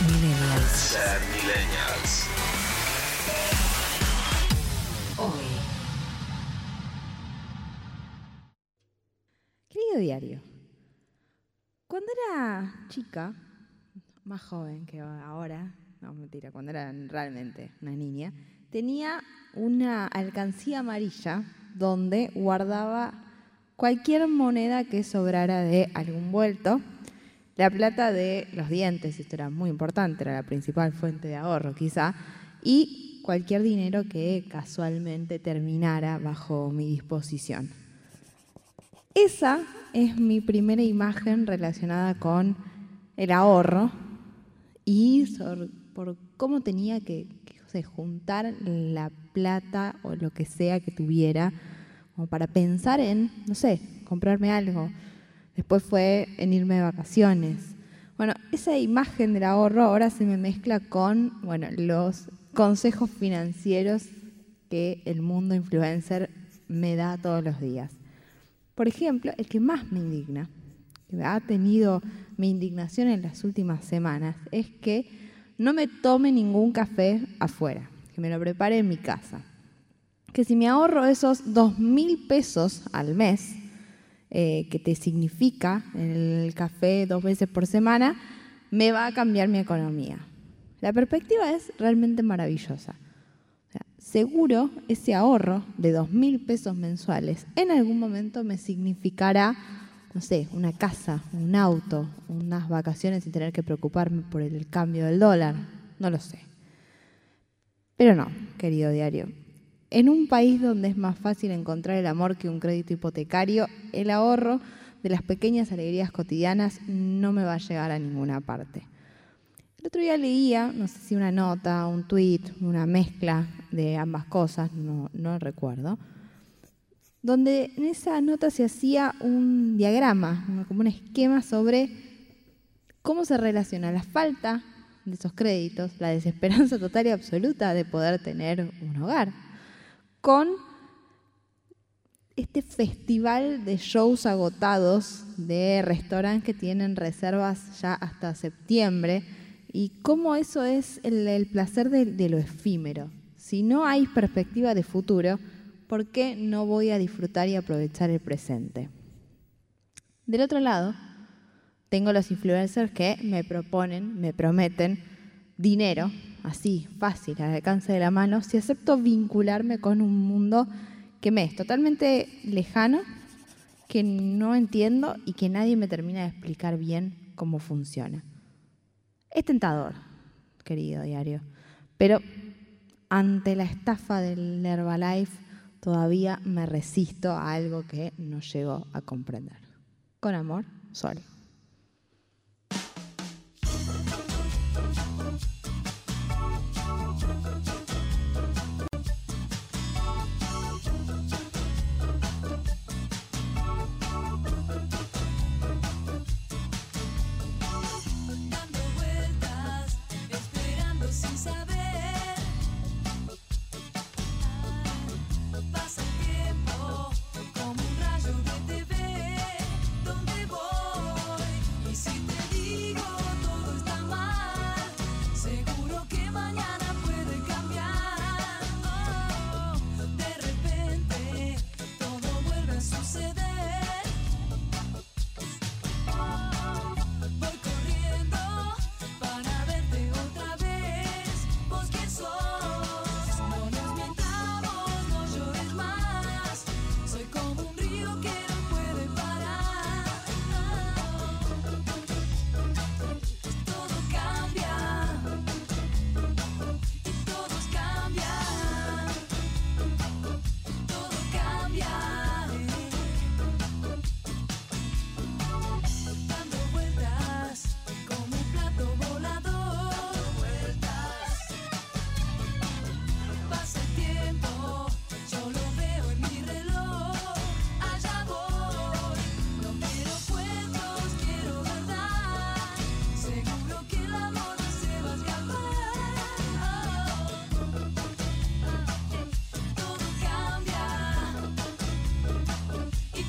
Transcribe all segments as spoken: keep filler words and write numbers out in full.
Millennials. Ser Millennials. Hoy. Querido diario, cuando era chica, más joven que ahora, no, mentira, cuando era realmente una niña, tenía una alcancía amarilla donde guardaba cualquier moneda que sobrara de algún vuelto. La plata de los dientes, esto era muy importante, era la principal fuente de ahorro quizá, y cualquier dinero que casualmente terminara bajo mi disposición. Esa es mi primera imagen relacionada con el ahorro y sobre, por cómo tenía que, que o sea, juntar la plata o lo que sea que tuviera como para pensar en, no sé, comprarme algo. Después fue en irme de vacaciones. Bueno, esa imagen del ahorro ahora se me mezcla con, bueno, los consejos financieros que el mundo influencer me da todos los días. Por ejemplo, el que más me indigna, que ha tenido mi indignación en las últimas semanas, es que no me tome ningún café afuera, que me lo prepare en mi casa. Que si me ahorro esos dos mil pesos al mes, eh, que te significa el café dos veces por semana, me va a cambiar mi economía. La perspectiva es realmente maravillosa. Seguro ese ahorro de dos mil pesos mensuales en algún momento me significará, no sé, una casa, un auto, unas vacaciones sin tener que preocuparme por el cambio del dólar. No lo sé. Pero no, querido diario. En un país donde es más fácil encontrar el amor que un crédito hipotecario, el ahorro de las pequeñas alegrías cotidianas no me va a llegar a ninguna parte. El otro día leía, no sé si una nota, un tweet, una mezcla de ambas cosas, no, no recuerdo, donde en esa nota se hacía un diagrama, como un esquema sobre cómo se relaciona la falta de esos créditos, la desesperanza total y absoluta de poder tener un hogar, con este festival de shows agotados de restaurantes que tienen reservas ya hasta septiembre, y cómo eso es el, el placer de, de lo efímero. Si no hay perspectiva de futuro, ¿por qué no voy a disfrutar y aprovechar el presente? Del otro lado, tengo los influencers que me proponen, me prometen dinero, así, fácil, al alcance de la mano, si acepto vincularme con un mundo que me es totalmente lejano, que no entiendo y que nadie me termina de explicar bien cómo funciona. Es tentador, querido diario, pero ante la estafa del Herbalife todavía me resisto a algo que no llego a comprender. Con amor, Sol.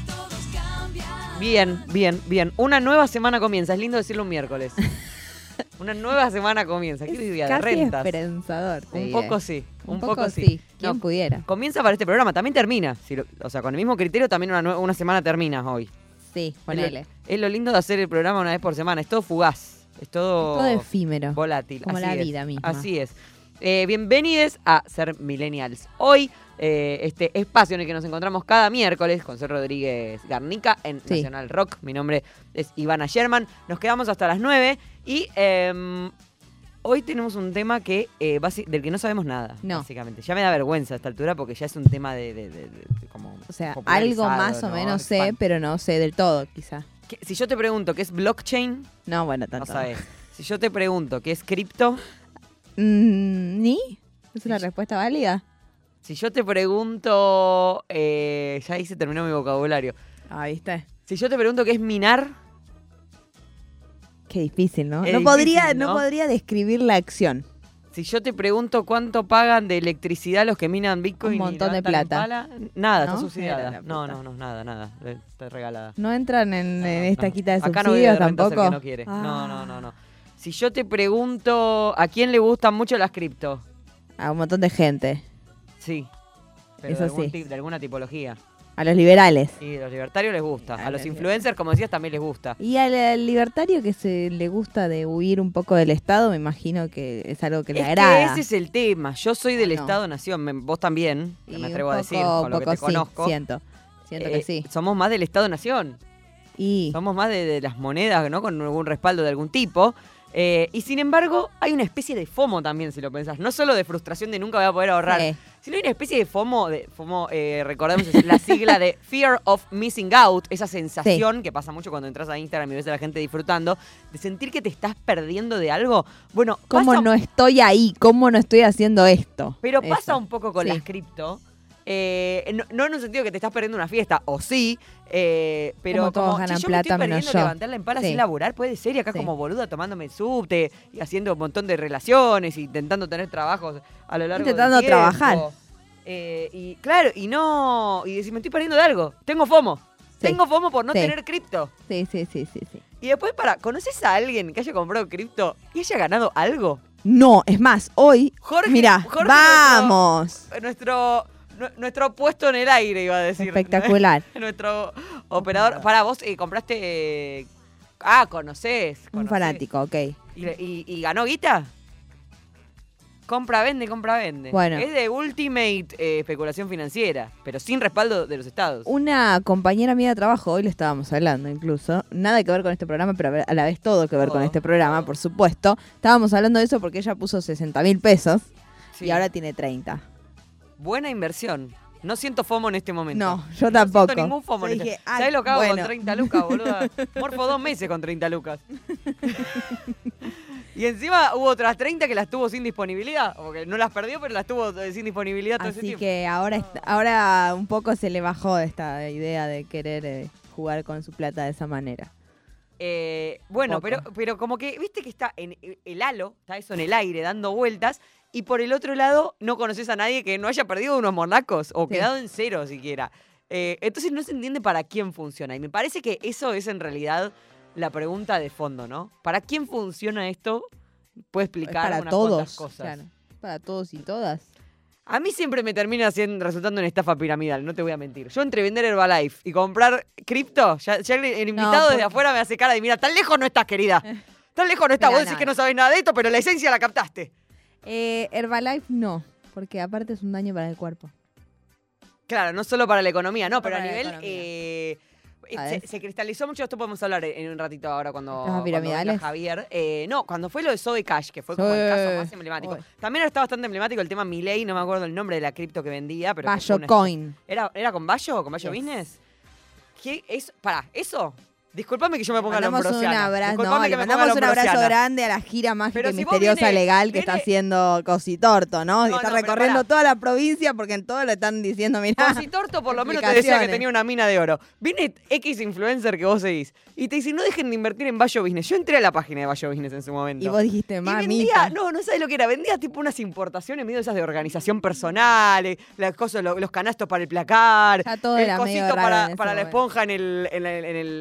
Bien, bien, bien. Una nueva semana comienza. Es lindo decirlo un miércoles. Una nueva semana comienza. ¿Qué día de Casi rentas? esperanzador. te Un diré. poco sí, un, Un poco, poco sí. sí. ¿Quién No, pudiera? comienza para este programa, también termina. Si lo- o sea, con el mismo criterio también una, nue- una semana termina hoy. Sí, Es ponele. lo, es lo lindo de hacer el programa una vez por semana. Es todo fugaz. Es todo, Todo efímero. volátil. Como Así la es. vida misma. Así es. Eh, bienvenidos a Ser Millennials. Hoy, eh, este espacio en el que nos encontramos cada miércoles con Ser Rodríguez Garnica en Sí. Nacional Rock. Mi nombre es Ivana Sherman. Nos quedamos hasta las nueve y eh, hoy tenemos un tema que eh, basi- del que no sabemos nada, No. básicamente. Ya me da vergüenza a esta altura porque ya es un tema de, de- de- de- de como O sea, popularizado, algo más o ¿no? menos sé, Fan- pero no sé del todo, quizá. ¿Qué- Si yo te pregunto qué es blockchain, No, bueno, no tanto. sabes. Si yo te pregunto qué es cripto, Mm, ¿Ni? ¿Es una Sí. respuesta válida? si yo te pregunto... eh, ya ahí se terminó mi vocabulario. Ah, ¿viste? Si yo te pregunto qué es minar, Qué difícil, ¿no? Es No difícil, podría, ¿no? no podría describir la acción. si yo te pregunto cuánto pagan de electricidad los que minan Bitcoin Un y montón de levantan en plata. pala, nada, ¿No? está subsidiada. Era la No, puta. no, no, nada, nada. eh, Está regalada. ¿No entran en, No, en no, esta no. quita de Acá no subsidios vive de rentas el tampoco? que no quiere. No, Ah. no, no, no. Si yo te pregunto a quién le gustan mucho las cripto, A un montón de gente. sí. Pero Eso de, algún sí. tip- de alguna tipología. A los liberales. Y a los libertarios les gusta. A A los los influencers, como decías, también les gusta. Y al, al libertario que se le gusta de huir un poco del Estado, me imagino que es algo que le Es agrada. que ese es el tema. Yo soy del ¿O no? Estado-Nación. me- Vos también, que Y me un atrevo a decir, poco- con lo que poco te sí, conozco. siento. Siento que Eh, sí. Somos más del Estado-Nación. Y Somos más de, de las monedas, ¿no? Con algún respaldo de algún tipo. Eh, y sin embargo, hay una especie de FOMO también, si lo pensás. No solo de frustración de nunca voy a poder ahorrar, Sí. sino hay una especie de FOMO, de FOMO, eh, recordemos es la sigla de Fear of Missing Out, esa sensación que pasa mucho cuando entras a Instagram y ves a la gente disfrutando, de sentir que te estás perdiendo de algo. Bueno, ¿cómo pasa, no estoy ahí? ¿Cómo no estoy haciendo esto? pero pasa Eso. un poco con Sí. las cripto. eh, no, no en un sentido que te estás perdiendo una fiesta, o sí, eh, pero Como todos como, ganan che, yo plata, me estoy menos perdiendo yo. levantarla en pala Sí. sin laburar, puede ser, y acá Sí. como boluda tomándome el subte y haciendo un montón de relaciones, intentando tener trabajos a lo largo Intentando del tiempo. trabajar. Eh, y claro, y no, y decir, me estoy perdiendo de algo, tengo FOMO. Sí. Tengo FOMO por no Sí. tener cripto. Sí, sí, sí, sí, sí. Y después, para, ¿conoces a alguien que haya comprado cripto y haya ganado algo? No, es más, hoy, Jorge, mira, Jorge, vamos. Nuestro, nu- nuestro puesto en el aire, iba a decir. Espectacular. Nuestro operador. Para vos, eh, compraste. eh, ah, conocés. Un conocés. fanático, ok. ¿Y, y- y ganó guita? Compra, vende, compra, vende. Bueno. Es de ultimate eh, especulación financiera, pero sin respaldo de los estados. Una compañera mía de trabajo, hoy le estábamos hablando incluso, nada que ver con este programa, pero a la vez todo que ver con Todo, este programa, todo. por supuesto. Estábamos hablando de eso porque ella puso sesenta mil pesos Sí. y ahora tiene treinta. Buena inversión. No siento FOMO en este momento. No, yo tampoco. No siento ningún FOMO. Yo en este- dije, ah, ¿Sabés lo que hago bueno. con treinta lucas, boluda? Morfo dos meses con treinta lucas. Y encima hubo otras treinta que las tuvo sin disponibilidad. Porque no las perdió, pero las tuvo eh, sin disponibilidad todo ese Así tiempo. que ahora, est- ahora un poco se le bajó esta idea de querer eh, jugar con su plata de esa manera. Eh, bueno, Poco. pero, pero como que, viste que está en el halo, está eso en el aire dando vueltas, y por el otro lado no conoces a nadie que no haya perdido unos monacos o Sí. quedado en cero siquiera. Eh, entonces no se entiende para quién funciona. Y me parece que eso es en realidad la pregunta de fondo, ¿no? ¿Para quién funciona esto? Puede Es explicar para unas todos. cuantas cosas. Claro, para todos y todas. A mí siempre me termina siendo, resultando en estafa piramidal, no te voy a mentir. Yo entre vender Herbalife y comprar cripto, ya, ya el, el invitado porque- desde afuera me hace cara de, mira, tan lejos no estás, querida. Tan lejos no estás. Mira, Vos decís no, que no. no sabés nada de esto, pero la esencia la captaste. Eh, Herbalife no, porque aparte es un daño para el cuerpo. Claro, no solo para la economía, no, No pero a para la nivel... economía. eh, A se, ver. se cristalizó mucho, esto podemos hablar en un ratito ahora cuando, ¿Estafas cuando venga piramidales? Javier. Eh, no, cuando fue lo de Zoe Cash, que fue como el Sí. caso más emblemático. Uy. También está bastante emblemático el tema Milei, no me acuerdo el nombre de la cripto que vendía, pero... que fue Bayo una- Coin. ¿Era, ¿Era con Bayo? ¿Con Bayo Yes. Business? ¿Qué es? Pará, ¿eso? Disculpame que yo me ponga la Mandamos un ambrosiana. abrazo, Disculpame no, que le me ponga mandamos la un abrazo ambrosiana. grande a la gira mágica Pero y si vos misteriosa viene- legal que viene- está haciendo Cositorto, ¿no? No, Que está no, pero recorriendo pará. toda la provincia porque en todo le están diciendo, mirá. Cositorto por lo menos te decía que Explicaciones. tenía una mina de oro. Viene X influencer que vos seguís y te dice, no dejen de invertir en Bayo Business. Yo entré a la página de Bayo Business en su momento. Y vos dijiste, Y mamita. vendía, no, no sabes lo que era, vendía tipo unas importaciones medio esas de organización personal, eh, las cosas, lo- los canastos para el placar, Ya todo el era medio cosito raro para, en ese para la momento. esponja en, el, en, la, en el- en la pileta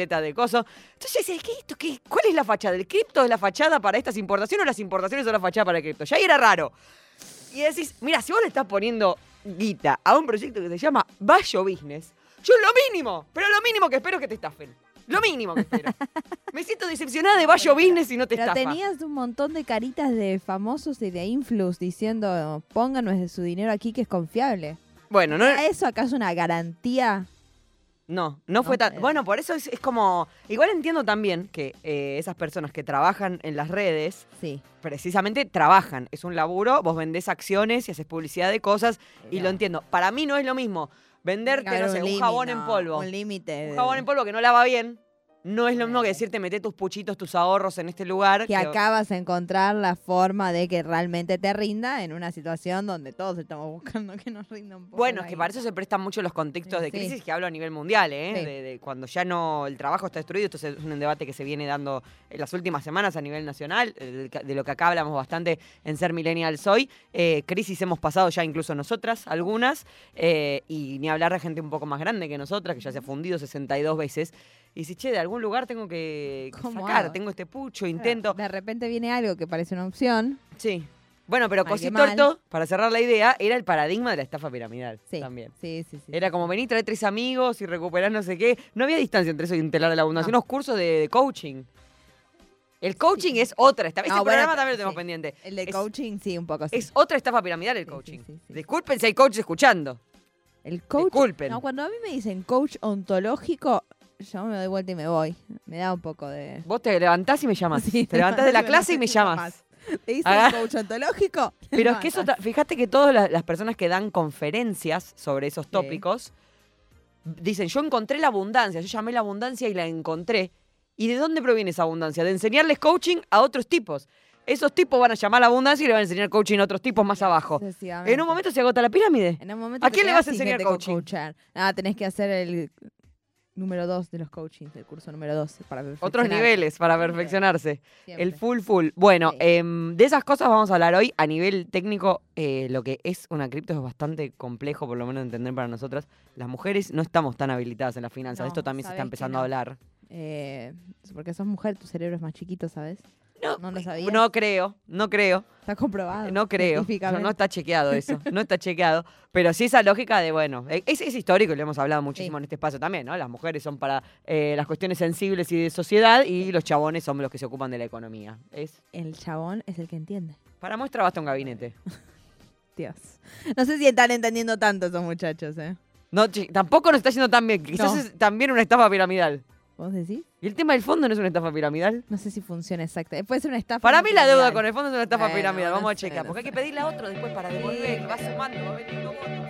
etiquetas de coso. Entonces, ¿qué esto? ¿Qué, ¿Cuál es la fachada? ¿El cripto es la fachada para estas importaciones o las importaciones son la fachada para el cripto? Ya ahí era raro. Y decís, mira, si vos le estás poniendo guita a un proyecto que se llama Bayo Business, yo lo mínimo, pero lo mínimo que espero es que te estafen. Lo mínimo que espero. Me siento decepcionada de Bayo Business y no te Pero estafa. tenías un montón de caritas de famosos y de influs diciendo, pónganos su dinero aquí que es confiable. Bueno, no, ¿Era eso acaso una garantía? no, no fue No, tan... eh. Bueno, por eso es, es como... Igual entiendo también que eh, esas personas que trabajan en las redes, Sí. precisamente trabajan. Es un laburo, vos vendés acciones y haces publicidad de cosas y Pero- lo entiendo. Para mí no es lo mismo venderte, Tiene que no haber sé, un, límite, jabón no, en polvo. Un límite. Un jabón en polvo que no lava bien. No es lo mismo que decirte meté tus puchitos, tus ahorros en este lugar. Que acá vas a encontrar la forma de que realmente te rinda en una situación donde todos estamos buscando que nos rinda un poco. Bueno, es la que para guita. eso se prestan mucho los contextos de Sí. crisis que hablo a nivel mundial, ¿eh? Sí. De, de cuando ya no el trabajo está destruido. Esto es un debate que se viene dando en las últimas semanas a nivel nacional, eh, de, de lo que acá hablamos bastante en Ser Millennials Hoy. Eh, crisis hemos pasado ya incluso nosotras, algunas, eh, y ni hablar de gente un poco más grande que nosotras, que ya se ha fundido sesenta y dos veces. Y si, che, de algún lugar tengo que, que ¿Cómo sacar, hago? tengo este pucho, Claro, intento. De repente viene algo que parece una opción. Sí. Bueno, pero Mal que Cositorto, para cerrar la idea, era el paradigma de la estafa piramidal Sí. también. Sí, sí, sí. Era como venir, traer tres amigos y recuperar no sé qué. No había distancia entre eso y un telar de la abundancia. No. Unos cursos de, de coaching. El coaching es otra estafa. Ese No, bueno, programa también lo sí. tenemos pendiente. El de es, coaching, sí, un poco sí. es otra estafa piramidal el Sí, coaching. sí, sí, sí. Disculpen si hay coaches escuchando. El coach. Disculpen. No, cuando a mí me dicen coach ontológico, yo me doy vuelta y me voy. Me da un poco de. Vos te levantás y me llamas. Sí, te levantás de la me clase y me necesito llamas. más. ¿Te dicen Haga- coach ontológico? Pero No, es que eso, no. ta- fíjate que todas las, las personas que dan conferencias sobre esos Sí. tópicos dicen, yo encontré la abundancia, yo llamé la abundancia y la encontré. ¿Y de dónde proviene esa abundancia? De enseñarles coaching a otros tipos. Esos tipos van a llamar la abundancia y le van a enseñar coaching a otros tipos más abajo. Sucesivamente. En un momento se agota la pirámide. En un momento ¿A te quién le quedás vas a sin enseñar gente con coaching? coachar. Ah, tenés que hacer el número dos de los coachings, el curso número dos para Otros perfeccionar. niveles para Siempre, perfeccionarse. siempre. El full full. Bueno, Sí. em, de esas cosas vamos a hablar hoy. A nivel técnico, eh, lo que es una cripto es bastante complejo, por lo menos de entender para nosotras. Las mujeres no estamos tan habilitadas en las finanzas. No, Esto también se está sabés que empezando no. a hablar. Eh, porque sos mujer, tu cerebro es más chiquito, ¿sabes? No, ¿No lo sabías? no creo, no creo. Está comprobado. No creo. No, científicamente. no está chequeado eso. No está chequeado. Pero sí esa lógica de, bueno, eh, es, es histórico y lo hemos hablado muchísimo Sí. en este espacio también, ¿no? Las mujeres son para eh, las cuestiones sensibles y de sociedad y los chabones son los que se ocupan de la economía. Es El chabón es el que entiende. Para muestra basta un gabinete. Dios. No sé si están entendiendo tanto esos muchachos, ¿eh? No, chi- tampoco nos está yendo tan bien. Quizás No. es también una estafa piramidal. ¿Vos decís? ¿Y el tema del fondo no es una estafa piramidal? No sé si funciona exacto. Puede ser una estafa. Para no mí la deuda piramidal. con el fondo es una estafa Bueno, piramidal. no Vamos a sé, checar. no Porque hay que sé. pedirle a otro después para devolver. Que va sumando, va vendiendo bonos.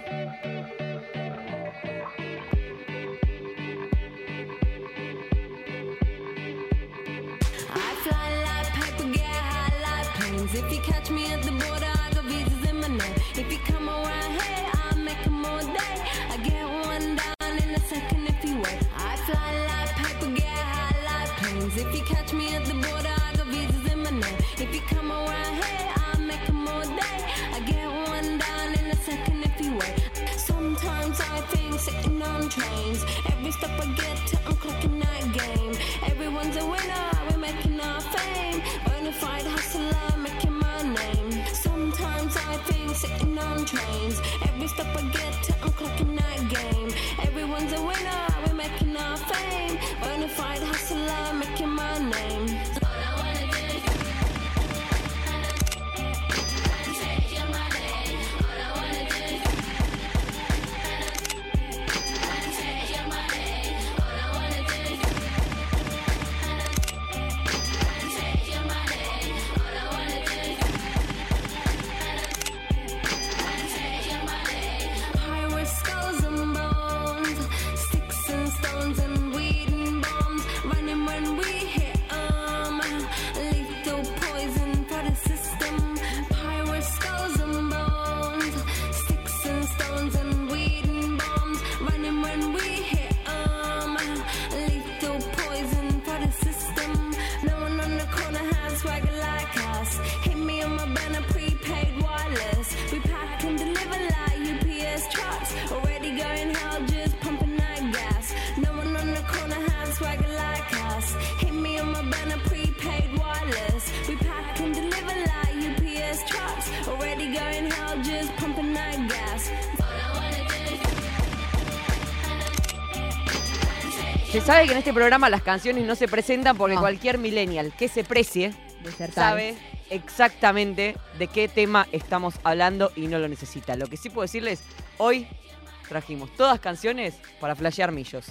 I fly like paper, get high like planes. If you catch me at the border, I got visas in my name. If you come around here, I'll make them all day. I get one down in a second if you wait. I fly like paper, get high like planes. If you catch me at the border, I got visas in my name. If you come around here, I'll make them all day. I get one down in a second if you wait. Sometimes I think sitting on trains. Every step I get to, I'm clocking that game. Everyone's a winner, we're making our fame. Bonafide hustler, making my name. Sometimes I think sitting on trains. Every step I get to, I'm clocking that game. Everyone's a winner, we're making our fame. Bonafide hustler, making my name. All I wanna do is take your money. All I wanna do is take your money. All I wanna do is take your money. All I wanna do is take your money. High Se sabe que en este programa las canciones no se presentan porque No. cualquier millennial que se precie Desertar. sabe exactamente de qué tema estamos hablando y no lo necesita. Lo que sí puedo decirles, hoy trajimos todas canciones para flashear millos.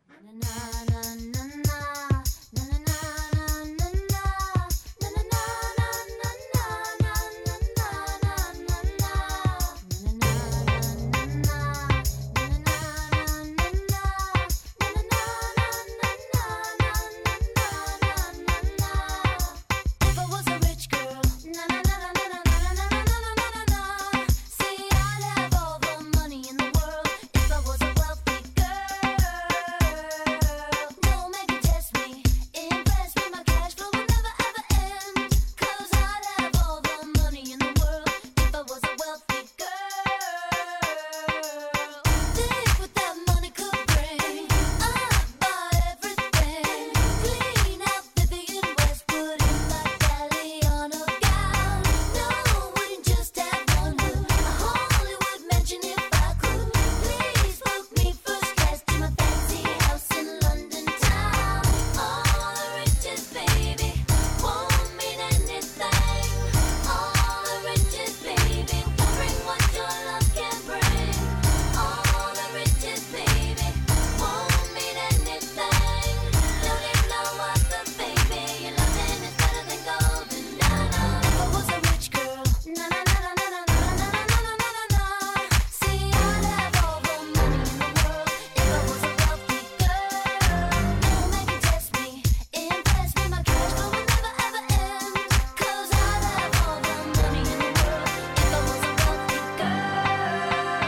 If I was a rich girl, na na na na na na na na na na na na. See, I'd have all the money in the world. If I was a wealthy girl, no man can test me, impress me. My cash flow will never ever end. 'Cause I'd have all the money in the world. If I was a wealthy girl, think what that money could bring. I'd buy everything, clean out Vivian Westwood in my Galliano gown. No, wouldn't just have one look, a Hollywood mansion if I could. Please book me first class to my fancy house in London town. All the riches, baby, won't mean anything. All the riches, baby, won't bring what your love can bring. All the riches, baby, won't mean anything. Don't need no other, baby. Your loving is better than gold. Na na. If I was a rich girl, na na na na na na na na na na na na. See, I'd have all the money in the world. If I was a wealthy girl, no man can test me, impress me. My cash flow will never ever end. 'Cause I'd have all the money in the world. If I was a wealthy girl,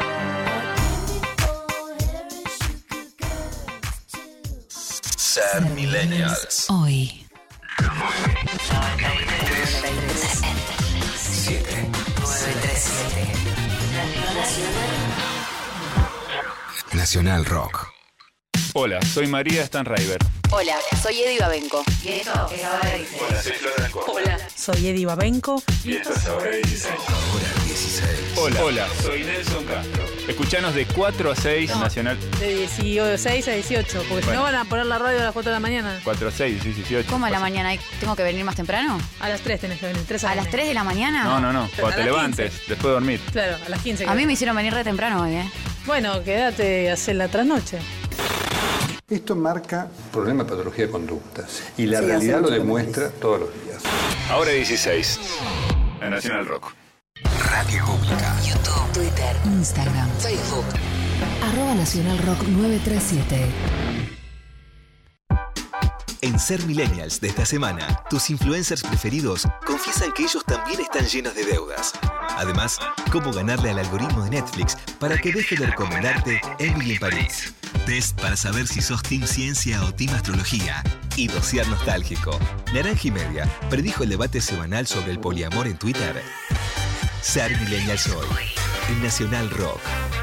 Harris, you could girls too. Ser Millennials. Hoy. siete. Nacional Rock. Hola, soy María Stanraiver. Hola, soy Eddie Babenco. Hola, soy Flor del Corte. Hola, soy Eddie Babenco. Y esto es Ahora dieciséis. Ahora dieciséis. Hola, hola, soy Nelson Castro. Escuchanos de cuatro a seis No. Nacional. De dieciséis a dieciocho, porque si Bueno. no van a poner la radio a las cuatro de la mañana. cuatro a seis, dieciocho. ¿Cómo a la mañana? ¿Tengo que venir más temprano? A las tres tenés que venir, tres ¿A las tres de la mañana? No, no, no. Pero Cuando a te las levantes, quince. después de dormir. Claro, a las quince. A mí me hicieron venir re temprano hoy, ¿eh? Bueno, quédate y hacer la trasnoche. Esto marca problema de patología de conducta y la realidad lo demuestra todos los días. Ahora dieciséis. En Nacional Rock. Radio Pública. YouTube, Twitter, Instagram, Facebook. Arroba Nacional Rock nueve tres siete. En Ser Millennials de esta semana, tus influencers preferidos confiesan que ellos también están llenos de deudas. Además, cómo ganarle al algoritmo de Netflix para que deje de recomendarte Emily in Paris. Test para saber si sos Team Ciencia o Team Astrología. Y dossier nostálgico. Naranja y Media predijo el debate semanal sobre el poliamor en Twitter. Ser Millennials hoy, en Nacional Rock.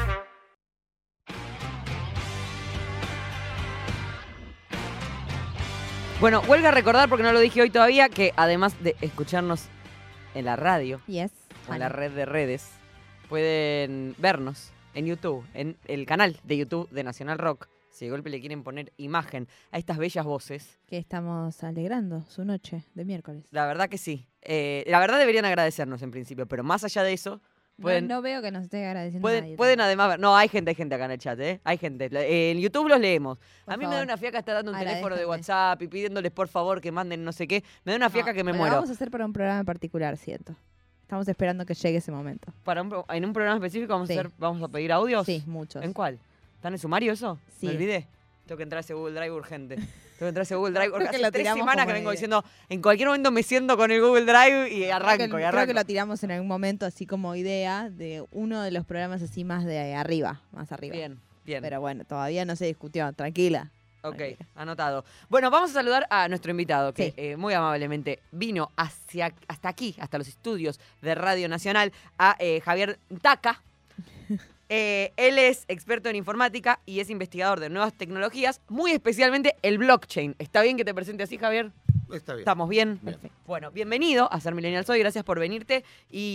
Bueno, huelga a recordar, porque no lo dije hoy todavía, que además de escucharnos en la radio Yes. o en la red de redes, pueden vernos en YouTube, en el canal de YouTube de Nacional Rock. Si de golpe le quieren poner imagen a estas bellas voces, Que estamos alegrando su noche de miércoles. la verdad que sí. Eh, la verdad deberían agradecernos en principio, pero más allá de eso, pueden, no, no veo que nos esté agradeciendo pueden, nadie. pueden además ver. No, hay gente, hay gente acá en el chat, ¿eh? Hay gente. Eh, en YouTube los leemos. Por a mí me da favor. una fiaca estar dando un teléfono de Agradezcanme. WhatsApp y pidiéndoles por favor que manden no sé qué. Me da una fiaca No, que me pero muero. Lo vamos a hacer para un programa en particular, siento. Estamos esperando que llegue ese momento. Para un pro- en un programa específico vamos, Sí. a hacer, vamos a pedir audios. Sí, muchos. ¿En cuál? ¿Está en el sumario eso? Sí. Me olvidé. Tengo que entrar a ese Google Drive urgente. Tengo que entrar a ese Google Drive porque Creo que hace lo tres tiramos semanas como que vengo idea. diciendo, en cualquier momento me siento con el Google Drive y Creo arranco que, y creo arranco. que lo tiramos en algún momento así como idea de uno de los programas así más de arriba, más arriba. Bien, bien. Pero bueno, todavía no se discutió, tranquila. Ok, tranquila. anotado. Bueno, vamos a saludar a nuestro invitado, que Sí. eh, muy amablemente vino hacia, hasta aquí, hasta los estudios de Radio Nacional, a eh, Javier Taca. Eh, él es experto en informática y es investigador de nuevas tecnologías, muy especialmente el blockchain. ¿Está bien que te presente así, Javier? Está bien. ¿Estamos bien? Bien. Bueno, bienvenido a Ser Millennial Soy, gracias por venirte.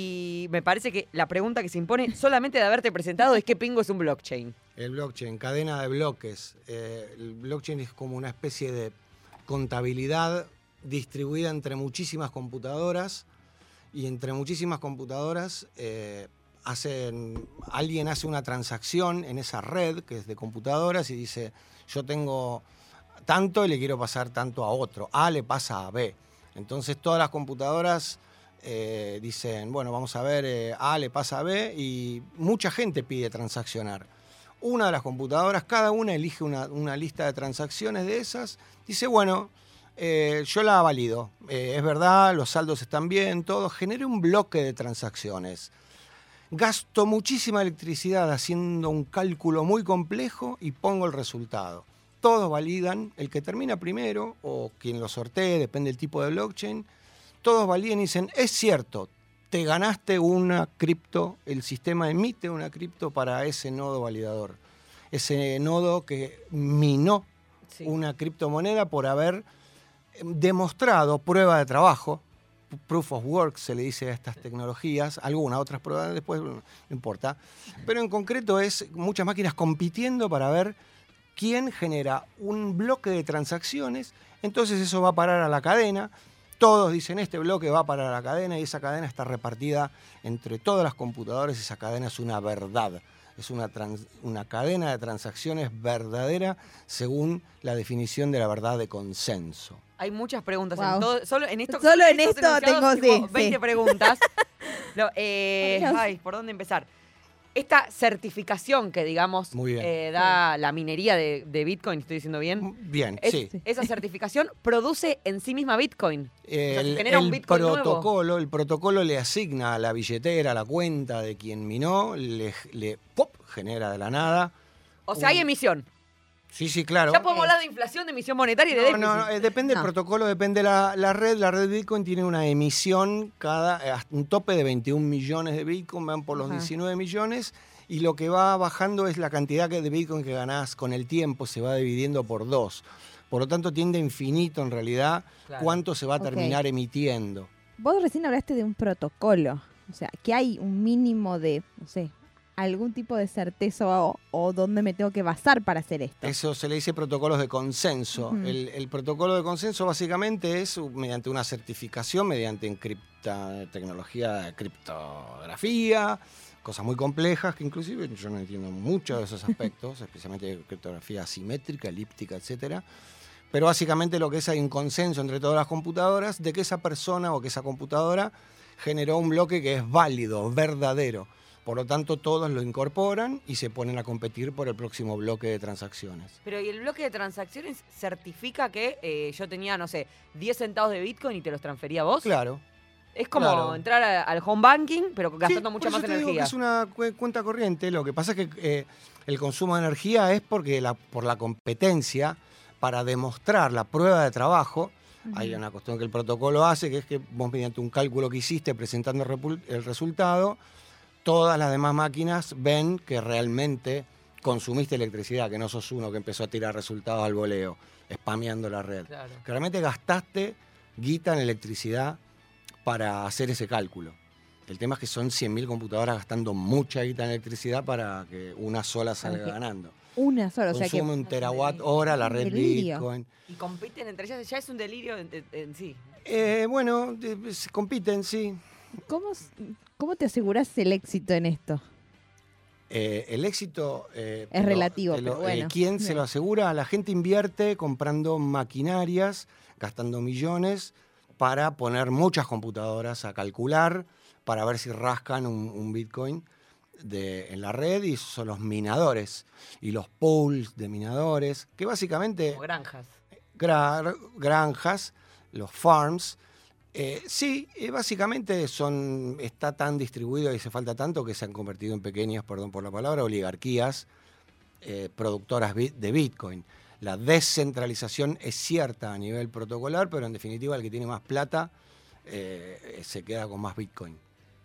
Y me parece que la pregunta que se impone solamente de haberte presentado es ¿qué pingo es un blockchain? El blockchain, cadena de bloques. Eh, el blockchain es como una especie de contabilidad distribuida entre muchísimas computadoras y entre muchísimas computadoras eh, hacen, alguien hace una transacción en esa red que es de computadoras y dice yo tengo tanto y le quiero pasar tanto a otro. A le pasa a B. Entonces todas las computadoras eh, dicen, bueno, vamos a ver, eh, A le pasa a B y mucha gente pide transaccionar. Una de las computadoras, cada una elige una, una lista de transacciones de esas, dice, bueno, eh, yo la valido. Eh, es verdad, los saldos están bien, todo. Genere un bloque de transacciones. Gasto muchísima electricidad haciendo un cálculo muy complejo y pongo el resultado. Todos validan, el que termina primero o quien lo sortee, depende del tipo de blockchain, todos validan y dicen, es cierto, te ganaste una cripto, el sistema emite una cripto para ese nodo validador. Ese nodo que minó sí. una criptomoneda por haber demostrado prueba de trabajo, proof of work se le dice a estas tecnologías, algunas otras pruebas después no importa, pero en concreto es muchas máquinas compitiendo para ver quién genera un bloque de transacciones, entonces eso va a parar a la cadena, todos dicen este bloque va a parar a la cadena y esa cadena está repartida entre todas las computadoras, esa cadena es una verdad, es una, trans, una cadena de transacciones verdadera según la definición de la verdad de consenso. Hay muchas preguntas. Wow. En todo, solo en esto, solo en esto tengo tipo, sí, veinte sí. preguntas. Lo, eh, ay, ¿por dónde empezar? Esta certificación que, digamos, eh, da la minería de, de Bitcoin, ¿estoy diciendo bien? Bien, es, sí. ¿Esa certificación produce en sí misma Bitcoin? El, o sea, ¿se genera el un Bitcoin protocolo, nuevo? El protocolo le asigna a la billetera, a la cuenta de quien minó, le, le pop, genera de la nada. O sea, un... hay emisión. Sí, sí, claro. Ya podemos hablar de inflación, de emisión monetaria y de no, déficit. No, no, eh, depende del no. protocolo, depende la, la red. La red Bitcoin tiene una emisión, cada hasta un tope de veintiún millones de Bitcoin, van por los Ajá. diecinueve millones, y lo que va bajando es la cantidad de Bitcoin que ganás con el tiempo, se va dividiendo por dos. Por lo tanto, tiende a infinito en realidad claro. cuánto se va a terminar okay. emitiendo. Vos recién hablaste de un protocolo, o sea, que hay un mínimo de, no sé, algún tipo de certeza o, o dónde me tengo que basar para hacer esto. Eso se le dice protocolos de consenso. Uh-huh. el, el protocolo de consenso básicamente es mediante una certificación, mediante encripta, tecnología de criptografía, cosas muy complejas que inclusive yo no entiendo mucho de esos aspectos, especialmente criptografía asimétrica, elíptica, etcétera. Pero básicamente lo que es hay un consenso entre todas las computadoras de que esa persona o que esa computadora generó un bloque que es válido, verdadero. Por lo tanto, todos lo incorporan y se ponen a competir por el próximo bloque de transacciones. Pero ¿y el bloque de transacciones certifica que eh, yo tenía, no sé, diez centavos de Bitcoin y te los transfería a vos? Claro. Es como claro. entrar a, al home banking, pero gastando sí, mucha más te energía. Digo que es una cu- cuenta corriente. Lo que pasa es que eh, el consumo de energía es porque la, por la competencia, para demostrar la prueba de trabajo, uh-huh. hay una cuestión que el protocolo hace, que es que vos mediante un cálculo que hiciste presentando el, repul- el resultado, todas las demás máquinas ven que realmente consumiste electricidad, que no sos uno que empezó a tirar resultados al voleo, spameando la red. Claro. Que realmente gastaste guita en electricidad para hacer ese cálculo. El tema es que son cien mil computadoras gastando mucha guita en electricidad para que una sola salga okay. ganando. Una sola, o sea que... Consume un terawatt hora la red delirio. Bitcoin. Y compiten entre ellas, ya es un delirio en, en, en sí. Eh, bueno, eh, compiten, sí. ¿Cómo, ¿Cómo te aseguras el éxito en esto? Eh, el éxito... Eh, es lo, relativo, lo, pero bueno. Eh, ¿Quién se lo asegura? La gente invierte comprando maquinarias, gastando millones para poner muchas computadoras a calcular, para ver si rascan un, un Bitcoin de, en la red, y son los minadores y los pools de minadores, que básicamente... Como granjas. Gra, granjas, los farms... Eh, sí, eh, básicamente son, está tan distribuido y hace falta tanto que se han convertido en pequeñas, perdón por la palabra, oligarquías eh, productoras de Bitcoin. La descentralización es cierta a nivel protocolar, pero en definitiva el que tiene más plata eh, se queda con más Bitcoin.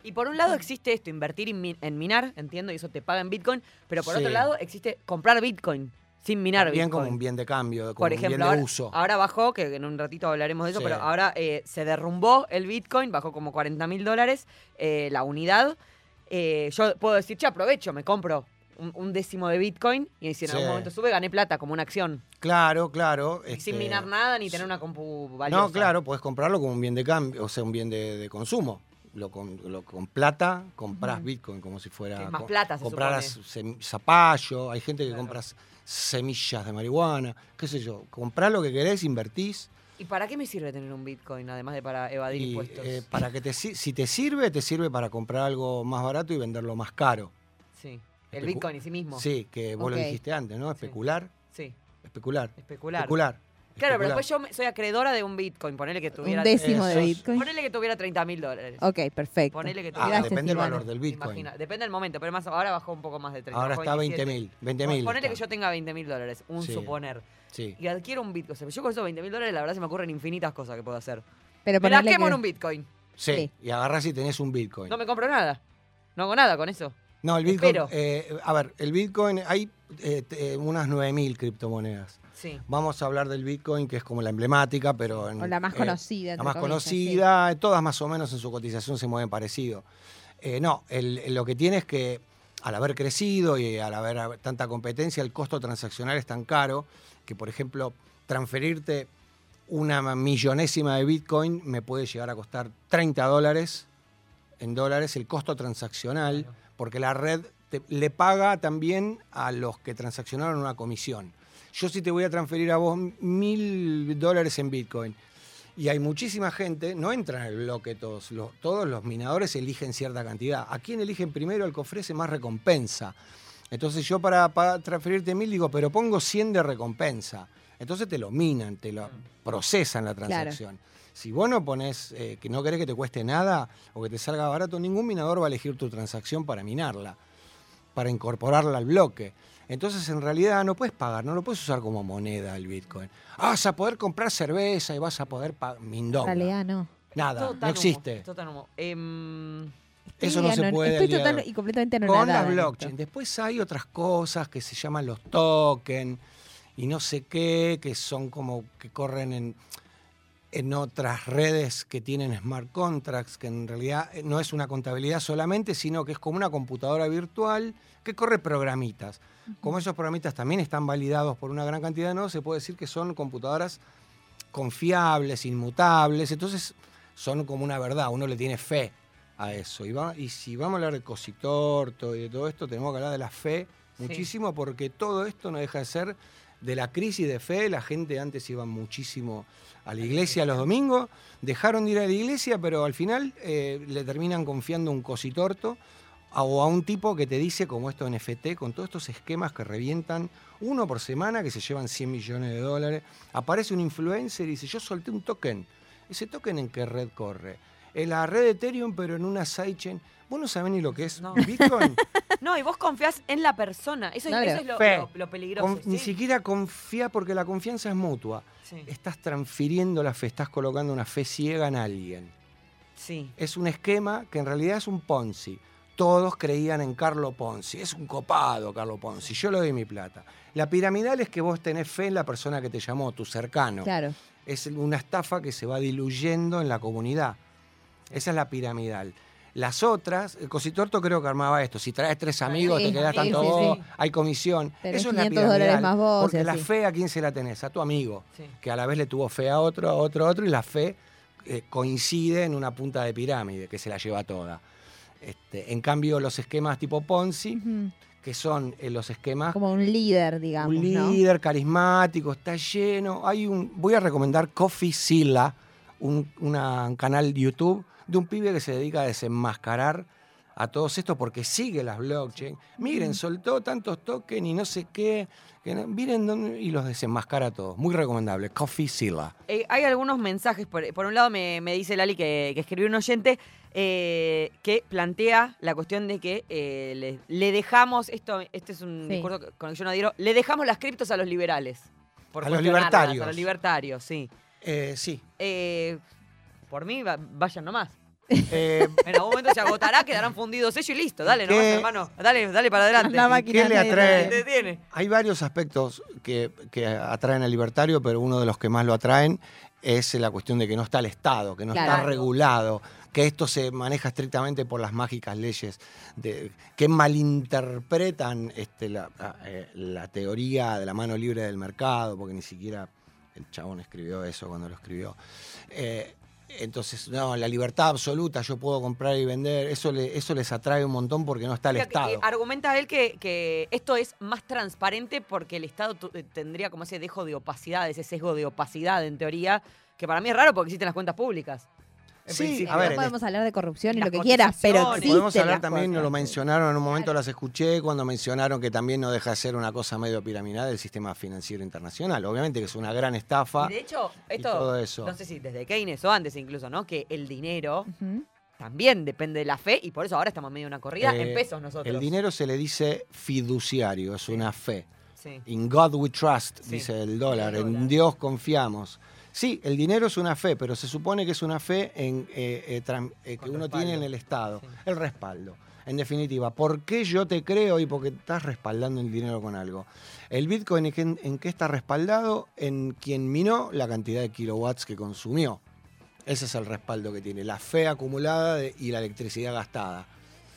Y por un lado existe esto, invertir en, min- en minar, entiendo, y eso te paga en Bitcoin, pero por Sí. otro lado existe comprar Bitcoin sin minar Bien Bitcoin. como un bien de cambio, como Por un ejemplo, bien de ahora, uso. ahora bajó, que en un ratito hablaremos de eso, Sí. pero ahora eh, se derrumbó el Bitcoin, bajó como cuarenta mil dólares eh, la unidad. Eh, yo puedo decir, che, aprovecho, me compro un, un décimo de Bitcoin y si en Sí. algún momento sube, gané plata como una acción. Claro, claro. Y este, sin minar nada ni tener una compu valiosa. No, claro, puedes comprarlo como un bien de cambio, o sea, un bien de, de consumo. Lo con, lo, con plata compras Ujú. Bitcoin como si fuera... Que es más co- plata, se compraras supone. sem- zapallo, hay gente que Claro. compras semillas de marihuana, qué sé yo. Comprás lo que querés, invertís. ¿Y para qué me sirve tener un Bitcoin, además de para evadir Y, impuestos? eh, para que te, si si te sirve, te sirve para comprar algo más barato y venderlo más caro. Sí, el Especu- Bitcoin en sí mismo. Sí, que vos Ok. lo dijiste antes, ¿no? Especular. Sí, Especular. especular. Especular. Claro, pero Especular. después yo me- soy acreedora de un Bitcoin. Ponele que tuviera. décimo de Eso es- Bitcoin. Ponele que tuviera treinta mil dólares. Ok, perfecto. Ponele que Ah, tuviera. Gracias, depende del Ivana. valor del Bitcoin. Imagina, depende del momento, pero más, ahora bajó un poco más de treinta. Ahora bajó está veintisiete. veinte mil. veinte mil. Ponele que está. yo tenga veinte mil dólares, un Sí. suponer. Sí. Y adquiero un Bitcoin. O sea, yo con esos veinte mil dólares, la verdad, se me ocurren infinitas cosas que puedo hacer. Pero Me la ponerle quemo que- en un Bitcoin. Sí, Sí. y agarrás y tenés un Bitcoin. No me compro nada. No hago nada con eso. No, el Bitcoin. Espero. eh, a ver, el Bitcoin, hay eh, t- eh, unas nueve mil criptomonedas. Sí. Vamos a hablar del Bitcoin, que es como la emblemática, pero. en- O la más eh, conocida, La entre más comillas, conocida, todas más o menos en su cotización se mueven parecido. Eh, no, el- el- lo que tiene es que al haber crecido y al haber tanta competencia, el costo transaccional es tan caro que, por ejemplo, transferirte una millonésima de Bitcoin me puede llegar a costar treinta dólares en dólares el costo transaccional, porque la red te- le paga también a los que transaccionaron una comisión. Yo si te voy a transferir a vos mil dólares en Bitcoin y hay muchísima gente, no entran en el bloque todos, los, todos los minadores eligen cierta cantidad. ¿A quién eligen primero? Al que ofrece más recompensa. Entonces yo para, para transferirte mil digo, pero pongo cien de recompensa. Entonces te lo minan, te lo procesan la transacción. Si vos no pones, eh, que no querés que te cueste nada o que te salga barato, ningún minador va a elegir tu transacción para minarla, para incorporarla al bloque. Entonces, en realidad, no puedes pagar, no lo puedes usar como moneda el Bitcoin. Ah, vas a poder comprar cerveza y vas a poder pagar. En Mindonga. realidad no. Nada, Todo no tan existe. humo, todo tan humo. Em, Eso no Estoy se anon- puede. Estoy al día de total hoy. y completamente Con anonadada las en blockchain. esto. Después hay otras cosas que se llaman los tokens y no sé qué, que son como que corren en, en otras redes que tienen smart contracts, que en realidad no es una contabilidad solamente, sino que es como una computadora virtual que corre programitas. Como esos programitas también están validados por una gran cantidad de nodos, se puede decir que son computadoras confiables, inmutables, entonces son como una verdad, uno le tiene fe a eso. Y, va- y si vamos a hablar de Cositorto y de todo esto, tenemos que hablar de la fe Sí. muchísimo, porque todo esto no deja de ser de la crisis de fe. La gente antes iba muchísimo a la iglesia los domingos, dejaron de ir a la iglesia, pero al final eh, le terminan confiando un Cositorto a- o a un tipo que te dice, como esto N F T, con todos estos esquemas que revientan uno por semana, que se llevan cien millones de dólares. Aparece un influencer y dice, yo solté un token. ¿Ese token en qué red corre? En la red de Ethereum, pero en una sidechain. ¿Vos no sabés ni lo que es No. Bitcoin? No, y vos confiás en la persona. Eso, es- Claro. eso es lo, Fe. lo- lo peligroso. Con- Ni ¿sí? siquiera confía, porque la confianza es mutua. Sí. Estás transfiriendo la fe, estás colocando una fe ciega en alguien. Sí. Es un esquema que en realidad es un Ponzi. Todos creían en Carlo Ponzi. Es un copado Carlo Ponzi. Yo le doy mi plata. La piramidal es que vos tenés fe en la persona que te llamó, tu cercano. Claro. Es una estafa que se va diluyendo en la comunidad. Esa es la piramidal. Las otras, el Cositorto creo que armaba esto. Si traes tres amigos, Sí, te quedás sí, tanto sí, vos, sí. hay comisión. Tenés Eso es la quinientos dólares piramidal. más vos, Porque y la así. fe, ¿a quién se la tenés? A tu amigo. Sí. Que a la vez le tuvo fe a otro, a otro, a otro, y la fe eh, coincide en una punta de pirámide que se la lleva toda. Este, en cambio, los esquemas tipo Ponzi, Ujú. que son eh, los esquemas Como un líder, digamos, un ¿no? líder carismático, está lleno. Hay un, voy a recomendar Coffee Silla, un, una- un canal de YouTube de un pibe que se dedica a desenmascarar a todos estos porque sigue las blockchain. Miren, soltó tantos tokens y no sé qué. Que no- miren dónde- y los desenmascara a todos. Muy recomendable. Coffee Silla. Eh, hay algunos mensajes. Por, por un lado, me, me dice Lali que, que escribió un oyente eh, que plantea la cuestión de que eh, le, le dejamos, esto este es un Sí. discurso con el que yo no adhiero, le dejamos las criptos a los liberales. Por A los cuestionarlas, libertarios. A los libertarios, sí. Eh, sí. Eh, por mí, va- vayan nomás. Eh, En algún momento se agotará, quedarán fundidos ellos y listo. Dale, ¿Qué? nomás, hermano. Dale, dale para adelante. La máquina ¿Qué le nadie atrae? Te detiene. Hay varios aspectos que, que atraen al libertario, pero uno de los que más lo atraen es la cuestión de que no está el Estado, que no Claro. está regulado, que esto se maneja estrictamente por las mágicas leyes, de, que malinterpretan este, la, eh, la teoría de la mano libre del mercado, porque ni siquiera el chabón escribió eso cuando lo escribió. Eh, Entonces, no, la libertad absoluta, yo puedo comprar y vender, eso, le, eso les atrae un montón porque no está el Mira, que, Estado. eh, argumenta él que, que esto es más transparente porque el Estado tu- eh, tendría como ese dejo de opacidad, ese sesgo de opacidad en teoría, que para mí es raro porque existen las cuentas públicas. En Sí, principio. a ver, No el podemos hablar de corrupción y las lo que quieras, pero cotizaciones. existen Podemos hablar las también, cosas. lo mencionaron en un momento, las escuché cuando mencionaron que también no deja de ser una cosa medio piramidal del sistema financiero internacional. Obviamente que es una gran estafa. Y de hecho, y esto, todo eso. no sé si desde Keynes o antes incluso, ¿no? Que el dinero Ujú. también depende de la fe y por eso ahora estamos en medio de una corrida Eh, en pesos nosotros. El dinero se le dice fiduciario, es una fe. Sí. In God we trust, Sí, dice el dólar, el en dólar. Dios confiamos. Sí, el dinero es una fe, pero se supone que es una fe en, eh, eh, tram- eh, que Con uno respaldo. tiene en el Estado, Sí. el respaldo. En definitiva, ¿por qué yo te creo y por qué estás respaldando el dinero con algo? El Bitcoin, ¿en qué, en qué está respaldado? En quien minó la cantidad de kilowatts que consumió. Ese es el respaldo que tiene, la fe acumulada de- y la electricidad gastada.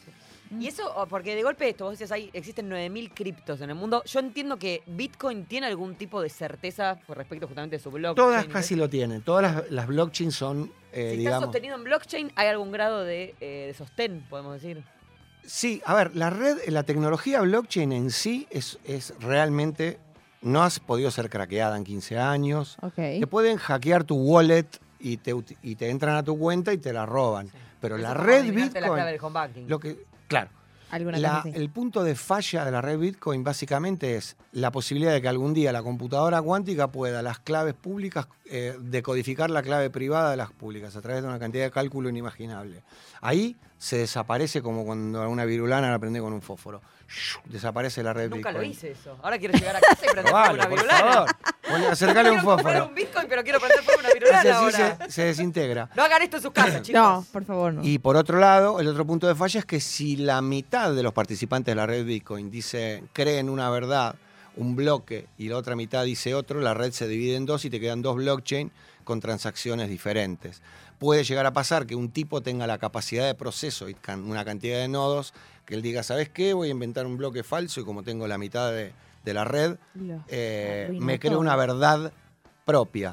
Y eso, oh, porque de golpe esto, vos decías, ahí existen nueve mil criptos en el mundo. Yo entiendo que Bitcoin tiene algún tipo de certeza con respecto justamente de su blockchain. Todas ¿no? casi lo tienen, todas las, las blockchains son, eh, Si está digamos... sostenido en blockchain, hay algún grado de, eh, de sostén, podemos decir. Sí, a ver, la red, la tecnología blockchain en sí es, es realmente, no has podido ser craqueada en quince años. Ok. Te pueden hackear tu wallet y te, ut- y te entran a tu cuenta y te la roban. Pero Eso la es como red adivinarte la clave Bitcoin, del home banking. lo que, claro, Alguna la- cosa así. el punto de falla de la red Bitcoin básicamente es la posibilidad de que algún día la computadora cuántica pueda las claves públicas eh, decodificar la clave privada de las públicas a través de una cantidad de cálculo inimaginable. Ahí se desaparece como cuando a una virulana la prende con un fósforo. Shhh, desaparece la red Nunca Bitcoin. lo hice eso. Ahora quiero llegar a casa y prender fuego Probalo, una por virulana. favor. Ponle- acercale un Quiero comprar fósforo. un Bitcoin, pero quiero prender fuego una Hace virulana así, ahora. se, se desintegra. No hagan esto en sus casas, chicos. No, por favor, no. Y por otro lado, el otro punto de falla es que si la mitad de los participantes de la red Bitcoin dice, creen una verdad, un bloque, y la otra mitad dice otro, la red se divide en dos y te quedan dos blockchain con transacciones diferentes. Puede llegar a pasar que un tipo tenga la capacidad de proceso y can- una cantidad de nodos, que él diga, ¿sabes qué? Voy a inventar un bloque falso y como tengo la mitad de, de la red, Lo eh, arruina me creo todo. una verdad propia.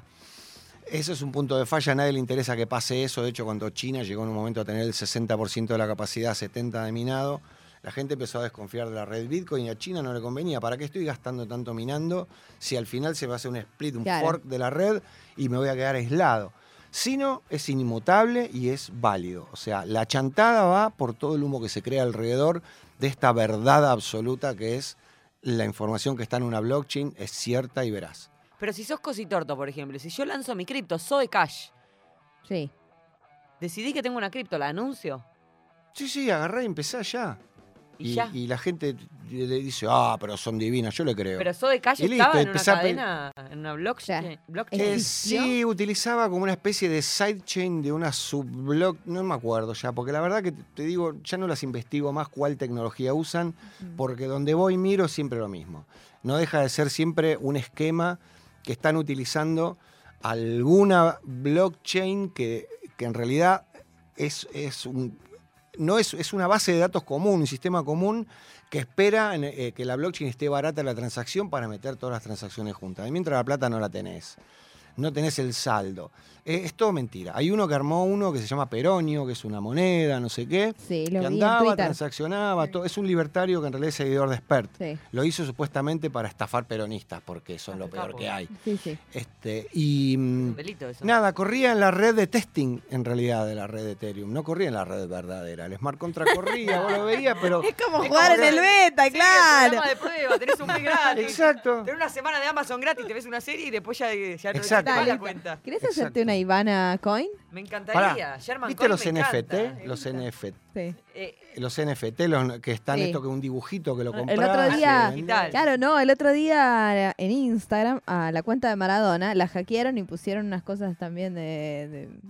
Eso es un punto de falla, a nadie le interesa que pase eso. De hecho, cuando China llegó en un momento a tener el sesenta por ciento de la capacidad, setenta por ciento de minado, la gente empezó a desconfiar de la red Bitcoin y a China no le convenía. ¿Para qué estoy gastando tanto minando si al final se va a hacer un split, un Claro. fork de la red y me voy a quedar aislado? Si no, es inmutable y es válido. O sea, la chantada va por todo el humo que se crea alrededor de esta verdad absoluta que es la información que está en una blockchain es cierta y veraz. Pero si sos cositorto, por ejemplo, si yo lanzo mi cripto, Zoe Cash, Sí. decidí que tengo una cripto, la anuncio. Sí, sí, agarrá y empezá ya. Y Y, ya. y la gente le dice, ah, pero son divinas, yo le creo. Pero Zoe Cash Y listo, estaba en una empezá a pe- cadena, en una blockchain. blockchain. Eh, ¿Existió? sí, utilizaba como una especie de sidechain de una subblock, no me acuerdo ya, porque la verdad que te digo, ya no las investigo más cuál tecnología usan, porque donde voy miro siempre lo mismo. No deja de ser siempre un esquema que están utilizando alguna blockchain que, que en realidad es, es un... No es, es una base de datos común, un sistema común que espera en, eh, que la blockchain esté barata la transacción para meter todas las transacciones juntas. Y mientras la plata no la tenés, no tenés el saldo. Eh, es todo mentira. Hay uno que armó uno que se llama Peronio, que es una moneda, no sé qué, Sí, lo que vi en andaba, Twitter. transaccionaba, todo. Es un libertario que en realidad es seguidor de Spert. Sí. Lo hizo supuestamente para estafar peronistas, porque son lo qué peor capo. que hay. Sí, sí. Este, y mm, Un delito eso. nada, corría en la red de testing, en realidad, de la red de Ethereum. No corría en la red verdadera. El smart contract corría, vos lo veías, pero... Es como Es jugar como en el que- beta, Sí, el claro. programa de prueba, tenés un mes gratis. Exacto. Tenés una semana de Amazon gratis, te ves una serie y después ya, ya no Exacto. te pagas la Dale. cuenta. ¿Querés Exacto. hacerte una Ivana Coin? Me encantaría. Pará, Sherman ¿viste Coin los me N F T? encanta, me Los gusta. N F T. Sí. Eh, Los N F T, los que están Sí. esto que un dibujito que lo El compras. otro y día, lo Digital. vendés. claro, no, el otro día en Instagram a la cuenta de Maradona la hackearon y pusieron unas cosas también de, de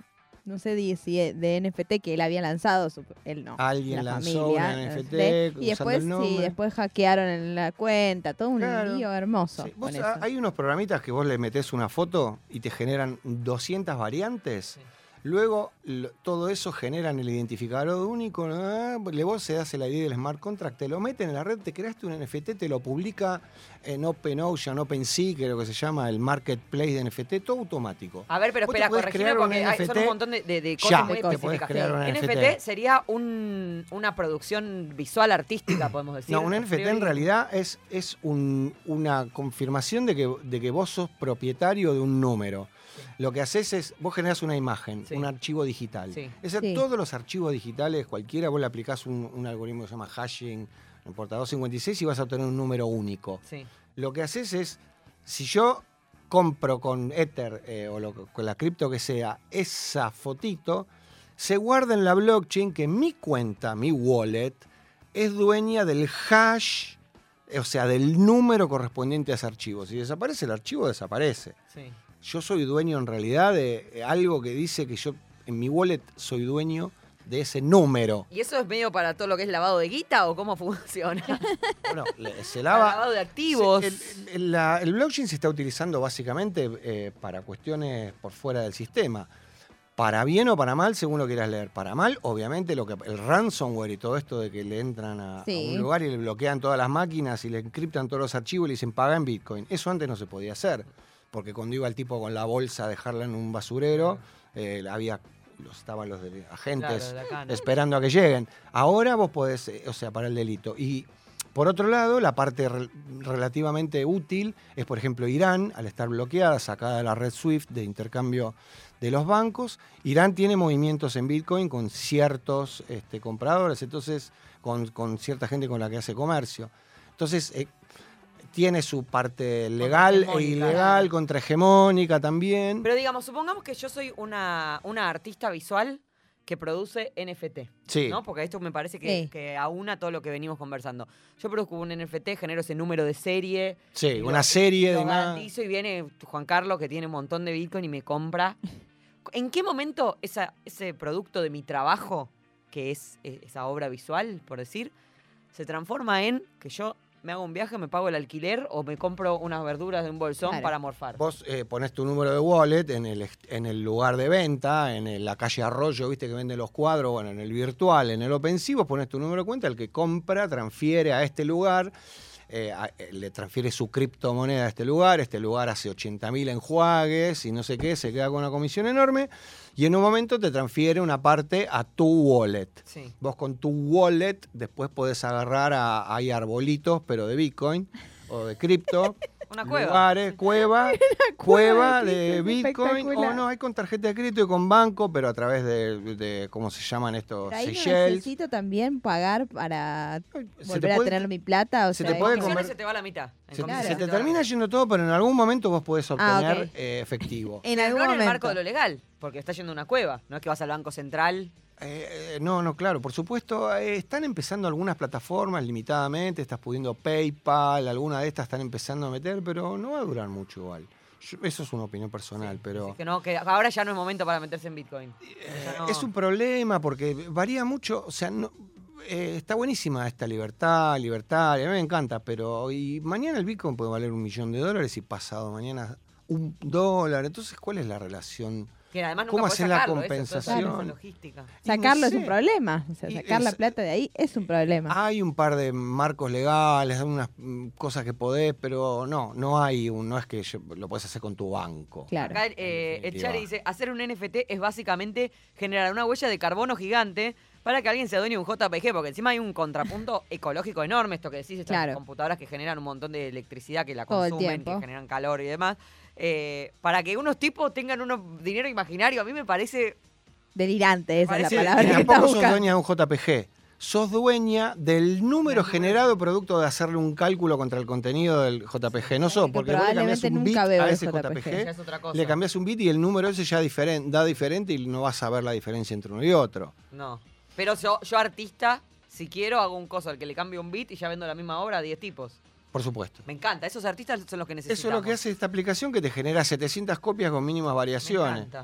no sé di- si de N F T que él había lanzado, su- él no. Alguien la lanzó familia, una N F T de- usando y después, el nombre. sí, después hackearon en la cuenta, todo un Claro. lío hermoso. Sí, vos, con ah, eso. hay unos programitas que vos le metés una foto y te generan doscientas variantes. Luego, lo- todo eso generan el identificador único. ah, Le vos se das el I D del smart contract, te lo meten en la red, te creaste un N F T, te lo publica en OpenOcean, OpenSea, que es lo que se llama el marketplace de N F T, todo automático. A ver, pero Vos te espera, podés corregime crear un porque hay- son N F T un montón de, de- de ya, cosas muy te podés específicas. crear un N F T N F T. sería un- una producción visual artística, podemos decir. No, un N F T en A priori. realidad es, es un- una confirmación de que, de que vos sos propietario de un número. Lo que haces es, vos generás una imagen, Sí. un archivo digital. Sí. Ese- Sí. Todos los archivos digitales, cualquiera, vos le aplicás un, un algoritmo que se llama hashing, no importa, doscientos cincuenta y seis y vas a obtener un número único. Sí. Lo que haces es, si yo compro con Ether eh, o lo- con la cripto que sea, esa fotito, se guarda en la blockchain que mi cuenta, mi wallet, es dueña del hash, o sea, del número correspondiente a ese archivo. Si desaparece el archivo, desaparece. Sí. Yo soy dueño en realidad de algo que dice que yo en mi wallet soy dueño de ese número. ¿Y eso es medio para todo lo que es lavado de guita o cómo funciona? Bueno, le- se Para lava. lavado de activos. El, el- la- el blockchain se está utilizando básicamente eh, para cuestiones por fuera del sistema. Para bien o para mal, según lo quieras leer. Para mal, obviamente, lo que el ransomware y todo esto de que le entran a, a Sí. un lugar y le bloquean todas las máquinas y le encriptan todos los archivos y le dicen paga en Bitcoin. Eso antes no se podía hacer. Porque cuando iba el tipo con la bolsa a dejarla en un basurero, eh, había los, estaban los de- agentes Claro, de acá, ¿no? esperando a que lleguen. Ahora vos podés, eh, o sea, para el delito. Y por otro lado, la parte re- relativamente útil es, por ejemplo, Irán, al estar bloqueada, sacada de la red SWIFT de intercambio de los bancos, Irán tiene movimientos en Bitcoin con ciertos este, compradores, entonces con, con cierta gente con la que hace comercio. Entonces, eh, tiene su parte legal e Contrahegemónica. ilegal, contrahegemónica también. Pero digamos, supongamos que yo soy una, una artista visual que produce N F T. Sí. ¿No? Porque esto me parece que, Sí. que aúna todo lo que venimos conversando. Yo produzco un N F T, genero ese número de serie. Sí, y una lo- serie lo de una- garantizo y viene Juan Carlos, que tiene un montón de Bitcoin y me compra. ¿En qué momento esa, ese producto de mi trabajo, que es eh, esa obra visual, por decir, se transforma en que yo me hago un viaje, me pago el alquiler o me compro unas verduras de un bolsón Claro. para morfar? Vos eh, ponés tu número de wallet en el, est- en el lugar de venta, en el- la calle Arroyo, viste que vende los cuadros, bueno, en el virtual, en el OpenSea, vos ponés tu número de cuenta, el que compra transfiere a este lugar, eh, a- eh, le transfiere su criptomoneda a este lugar, este lugar hace ochenta mil enjuagues y no sé qué, se queda con una comisión enorme, y en un momento te transfiere una parte a tu wallet. Sí. Vos con tu wallet después podés agarrar a, hay arbolitos, pero de Bitcoin o de cripto. Una cueva. Lugares, cueva, cueva cueva de de cripto, Bitcoin. espectacular. O no, hay con tarjeta de crédito y con banco, pero a través de, de ¿cómo se llaman estos? Pero ahí no Seychelles. necesito también pagar para se volver te a puede- tener mi plata. O se sea, te puede es como- comer- Se te va la mitad. En Se, comisiones se te va la termina mitad. yendo todo, pero en algún momento vos podés Ah, obtener ok. eh, efectivo. En Pero algún no en el momento. marco de lo legal, porque está yendo a una cueva. No es que vas al Banco Central. Eh, eh, no, no, claro, por supuesto. eh, están empezando algunas plataformas limitadamente, estás pudiendo PayPal, alguna de estas están empezando a meter, pero no va a durar mucho igual. Yo- eso es una opinión personal, pero... Es que no, que ahora ya no es momento para meterse en Bitcoin. Ya no- Es un problema porque varía mucho, o sea, no, eh, está buenísima esta libertad, libertaria, a mí me encanta, pero y mañana el Bitcoin puede valer un millón de dólares y pasado mañana un dólar, entonces ¿cuál es la relación? Que además nunca ¿Cómo podés hacer la sacarlo, eso, todo eso es compensación? una logística. Y no Sacarlo es sé. un problema. O sea, Y sacar la es- plata de ahí es un problema. Hay un par de marcos legales, unas mm, cosas que podés, pero no, no hay, un, no es que yo- lo podés hacer con tu banco. Claro. Acá eh, el definitiva. Chari dice, hacer un N F T es básicamente generar una huella de carbono gigante para que alguien se adueñe un J P G, porque encima hay un contrapunto ecológico enorme, esto que decís, estas Claro. computadoras que generan un montón de electricidad, que la Todo el consumen, tiempo. que generan calor y demás, eh, para que unos tipos tengan un dinero imaginario, a mí me parece... Delirante, esa Parece- es la Y palabra que está tampoco sos buscando. dueña de un J P G. Sos dueña del número generado producto de hacerle un cálculo contra el contenido del J P G. No sos, que porque vos le cambiás probablemente un bit nunca veo a el ese J J P P G. Ya es G, otra cosa. le cambiás un bit y el número ese ya diferen- da diferente y no vas a ver la diferencia entre uno y otro. No. Pero yo, yo artista, si quiero, hago un coso al que le cambio un beat y ya vendo la misma obra a diez tipos. Por supuesto. Me encanta, esos artistas son los que necesitamos. Eso es lo que hace esta aplicación que te genera setecientas copias con mínimas Me variaciones. encanta.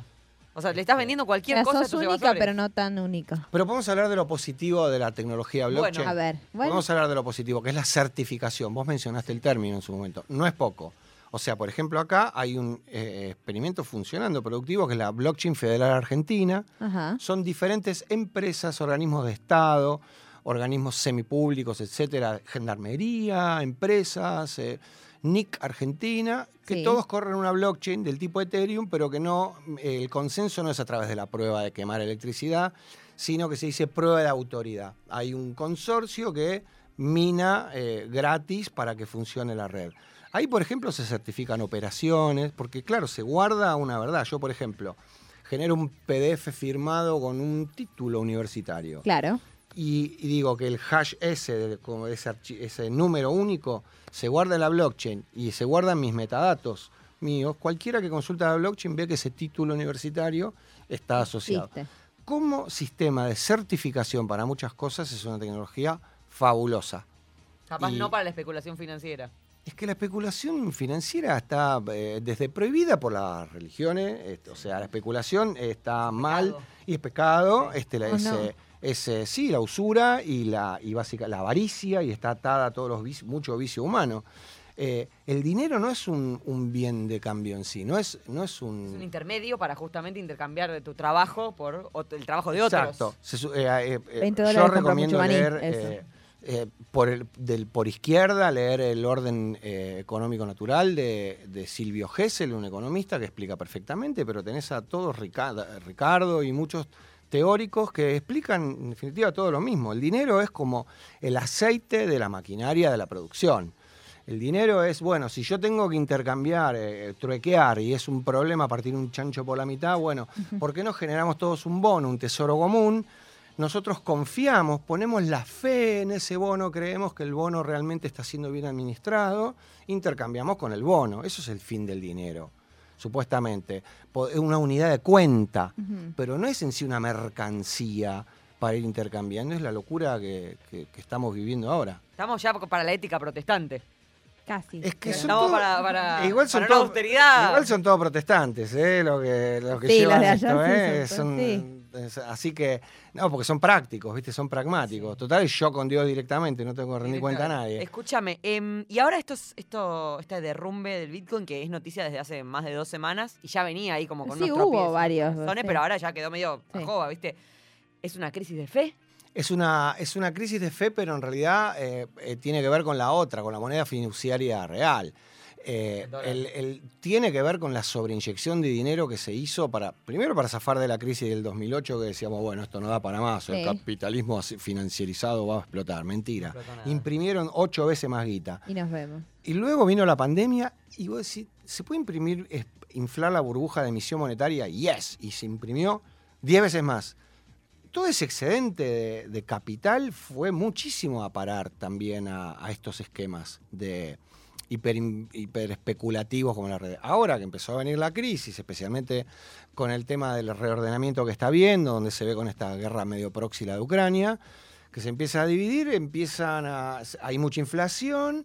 O sea, le estás vendiendo cualquier Era, cosa a sos estos única, evasores. pero no tan única. Pero podemos hablar de lo positivo de la tecnología blockchain. Bueno, a ver, bueno. Podemos hablar de lo positivo, que es la certificación. Vos mencionaste el término en su momento. No es poco. O sea, por ejemplo, acá hay un eh, experimento funcionando productivo que es la Blockchain Federal Argentina. Ajá. Son diferentes empresas, organismos de Estado, organismos semipúblicos, etcétera, gendarmería, empresas, eh, N I C Argentina, que Sí. todos corren una blockchain del tipo Ethereum, pero que no, eh, el consenso no es a través de la prueba de quemar electricidad, sino que se dice prueba de autoridad. Hay un consorcio que mina eh, gratis para que funcione la red. Ahí, por ejemplo, se certifican operaciones, porque claro, se guarda una verdad. Yo, por ejemplo, genero un P D F firmado con un título universitario. Claro. Y, y digo que el hash ese, de- como ese, archi- ese número único, se guarda en la blockchain y se guardan mis metadatos míos. Cualquiera que consulte la blockchain ve que ese título universitario está asociado. Existe. Como sistema de certificación para muchas cosas es una tecnología fabulosa. Capaz Y- no para la especulación financiera. Es que la especulación financiera está eh, desde prohibida por las religiones, este, o sea, la especulación está mal y es pecado, este, la, Oh, es, no. eh, es, eh, sí, la usura y la y básica, la avaricia y está atada a todos los vicios, mucho vicio humano. Eh, el dinero no es un, un bien de cambio en sí, no es, no es Es un un... intermedio para justamente intercambiar de tu trabajo por ot- el trabajo de otros. Exacto. Se su- eh, eh, eh, veinte yo dólares compra recomiendo mucho maní, leer eso. eh, eh, por, el- del, por izquierda, leer El orden eh, económico natural de, de Silvio Gesell, un economista que explica perfectamente, pero tenés a todos, Ricardo, Ricardo y muchos teóricos que explican en definitiva todo lo mismo. El dinero es como el aceite de la maquinaria de la producción. El dinero es, bueno, si yo tengo que intercambiar, eh, truequear y es un problema partir un chancho por la mitad, bueno, ¿por qué no generamos todos un bono, un tesoro común? Nosotros confiamos, ponemos la fe en ese bono, creemos que el bono realmente está siendo bien administrado, intercambiamos con el bono. Eso es el fin del dinero, supuestamente. Po- Es una unidad de cuenta, Ujú. pero no es en sí una mercancía para ir intercambiando, es la locura que, que- que estamos viviendo ahora. Estamos ya para la ética protestante. Casi. Es que son Estamos todo- para, para, E igual son para una todos- austeridad. Igual son todos protestantes, ¿eh? Los que, los que Sí, llevan los de allá esto, sí ¿eh? son- Son- sí. es- así que, no, porque son prácticos, ¿viste? Son pragmáticos. Total, yo con Dios directamente, no tengo que rendir cuenta a nadie. Escúchame, em, y ahora esto, es- esto, este derrumbe del Bitcoin, que es noticia desde hace más de dos semanas, y ya venía ahí como con Sí, unos hubo tropiezos, varios, razones, sí. pero ahora ya quedó medio Sí. ajoba, ¿viste? ¿Es una crisis de fe? Es una, es una crisis de fe, pero en realidad eh, eh, tiene que ver con la otra, con la moneda fiduciaria real. Eh, El dólar. el- el- tiene que ver con la sobreinyección de dinero que se hizo para, primero para zafar de la crisis del dos mil ocho, que decíamos, bueno, esto no da para más, el Sí. capitalismo así financierizado va a explotar. Mentira. No explotó nada. Imprimieron ocho veces más guita. Y nos vemos. Y luego vino la pandemia y vos decís, ¿se puede imprimir, es- inflar la burbuja de emisión monetaria? Yes, y se imprimió diez veces más. Todo ese excedente de, de capital fue muchísimo a parar también a, a estos esquemas de hiper, hiper especulativos como la red. Ahora que empezó a venir la crisis, especialmente con el tema del reordenamiento que está habiendo, donde se ve con esta guerra medio próxima de Ucrania, que se empieza a dividir, empiezan a, hay mucha inflación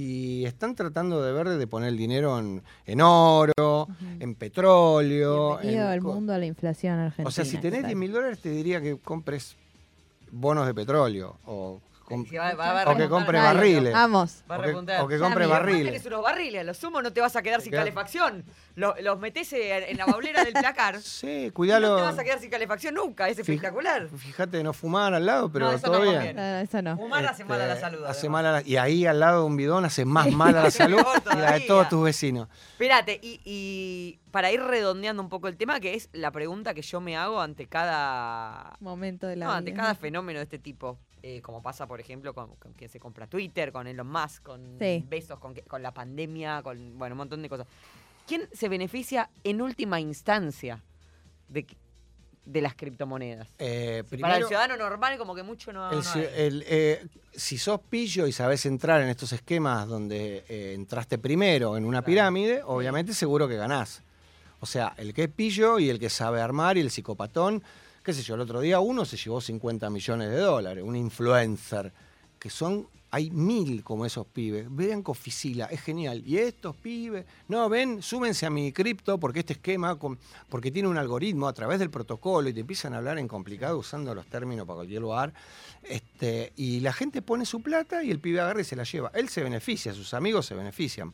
y están tratando de ver de poner el dinero en, en oro, en petróleo. Bienvenido en al co- mundo a la inflación argentina. o sea, si tenés exacto. diez mil dólares, te diría que compres bonos de petróleo o, com- Sí, va- va- va a o que repuntar. compres Dale, barriles. Vamos. Va a O que, repuntar. o que Ya, compres amigo. barriles. Tenés unos barriles, a lo sumo no te vas a quedar sin queda- calefacción. Lo- los metés en en la baulera del placar. Sí, y no cuidalo. te vas a quedar sin calefacción nunca, es Fij- espectacular. Fíjate de no fumar al lado, pero No, eso todo no bien. conviene. Ah, eso no. Fumar hace mal a la Este, salud. hace además. mal a la- y ahí al lado de un bidón hace más mal a la Hace salud peor y la de todavía. todos tus vecinos. Espérate, y, y para ir redondeando un poco el tema, que es la pregunta que yo me hago ante cada Momento de la no, ante vida. cada fenómeno de este tipo, eh, como pasa, por ejemplo, con, con quien se compra Twitter, con Elon Musk, con Sí. Besos, con, que- con la pandemia, con bueno, un montón de cosas. ¿Quién se beneficia en última instancia de, que- de las criptomonedas? Eh, Para el primero, ciudadano normal, como que mucho no, el no ci- hay. el, eh, si sos pillo y sabés entrar en estos esquemas donde eh, entraste primero en una pirámide, obviamente seguro que ganás. O sea, el que es pillo y el que sabe armar y el psicopatón, qué sé yo, el otro día uno se llevó cincuenta millones de dólares, un influencer, que son Hay mil como esos pibes. Vean Coficila, es genial. Y estos pibes, no, ven, súbense a mi cripto porque este esquema, con, porque tiene un algoritmo a través del protocolo y te empiezan a hablar en complicado usando los términos para cualquier lugar. Este, y la gente pone su plata y el pibe agarra y se la lleva. Él se beneficia, sus amigos se benefician.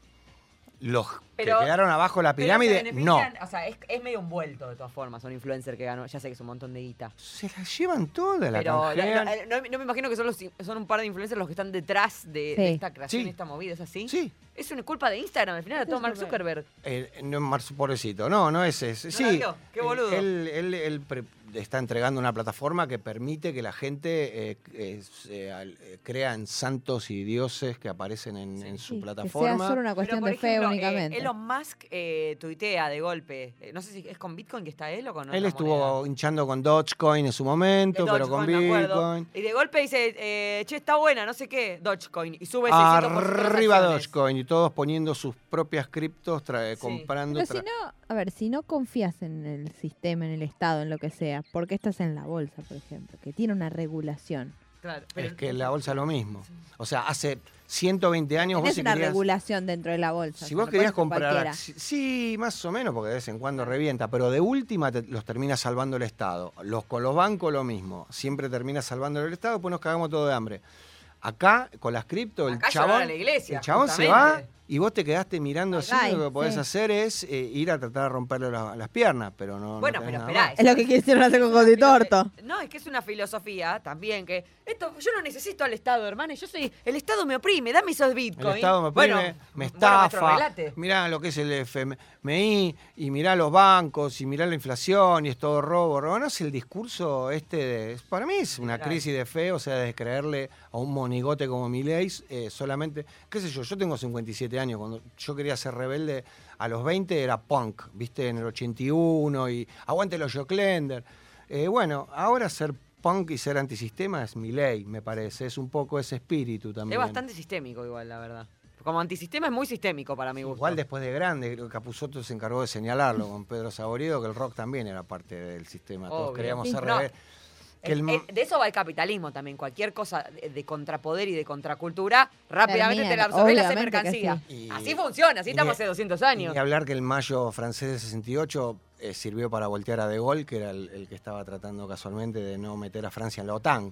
Los Pero- que quedaron abajo de la Pero se pirámide, no. benefician, O sea, es, es medio un vuelto de todas formas, un influencer que ganó, ya sé que es un montón de guita. Se la llevan todas, la Pero canjean. la- la- no, no me imagino que son, los, son un par de influencers los que están detrás de, Sí. de esta creación, Sí. esta movida, ¿es así? Sí. Es una culpa de Instagram, al final de todo Mark Zuckerberg. Zuckerberg. Eh, no, Marzo, pobrecito. No, no es ese. ¿No Sí, la vio? Qué boludo. Él, él- él pre- está entregando una plataforma que permite que la gente eh, eh, se- al- eh, crea en santos y dioses que aparecen en, en su Sí, que plataforma. sea solo una Pero, cuestión por de fe ejemplo, eh, únicamente. Elon Musk eh, tuitea de golpe. Eh, no sé si es con Bitcoin que está él o con Él otra estuvo moneda. hinchando con Dogecoin en su momento, De pero con Dogecoin, me acuerdo. Bitcoin. Y de golpe dice, eh, che, está buena, no sé qué, Dogecoin. Y sube seiscientos por ciento las Arriba acciones. Dogecoin y todos poniendo sus propias criptos, trae- Sí. comprando. Pero si tra- no, a ver, si no confías en el sistema, en el Estado, en lo que sea, ¿por qué estás en la bolsa, por ejemplo? Que tiene una regulación. Claro, pero- Es que la bolsa es lo mismo. O sea, hace ciento veinte años vos Tienes si una querías... regulación dentro de la bolsa. Si no vos querías puede ser comprar, cualquiera. acci- sí, más o menos, porque de vez en cuando revienta, pero de última te- los termina salvando el Estado. Los, con los bancos lo mismo, siempre termina salvando el Estado, pues nos cagamos todo de hambre. Acá, con las cripto, el Acá chabón, llevaron a la iglesia, el chabón se justamente. va y vos te quedaste mirando así, Ay, lo que podés sí. hacer es eh, ir a tratar de romperle la- las piernas, pero no. Bueno, no pero tenés nada esperá, más. Es lo que quisieron hacer con Coti Torto. No, es que es una filosofía también que esto yo no necesito al Estado, hermano. Yo soy el Estado me oprime, dame esos bitcoins. El Estado me oprime, bueno, me bueno, maestro, estafa. relate. Mirá lo que es el F M I y mirá los bancos y mirá la inflación y es todo robo. robo. No es el discurso este de... Para mí es una Claro. crisis de fe, o sea, de creerle a un monigote como Milei eh, solamente... ¿Qué sé yo? Yo tengo cincuenta y siete años. Cuando yo quería ser rebelde a los veinte era punk, ¿viste? En el ochenta y uno y aguante los Joclender. Eh, bueno, ahora ser punk y ser antisistema es Milei, me parece. Es un poco ese espíritu también. Es bastante sistémico igual, la verdad. Como antisistema es muy sistémico para mi gusto. Igual después de grande, Capusotto se encargó de señalarlo con Pedro Saborido, que el rock también era parte del sistema. Todos Obvio. queríamos Sí, ser no. rebeldes. Que el- Eh, eh, de eso va el capitalismo también. Cualquier cosa de, de contrapoder y de contracultura, rápidamente Termina, te la absorbes y la haces obviamente que mercancía. sí. Y- Así funciona, así y estamos ni- hace doscientos años. Y hablar que el mayo francés de sesenta y ocho eh, sirvió para voltear a De Gaulle, que era el, el que estaba tratando casualmente de no meter a Francia en la OTAN.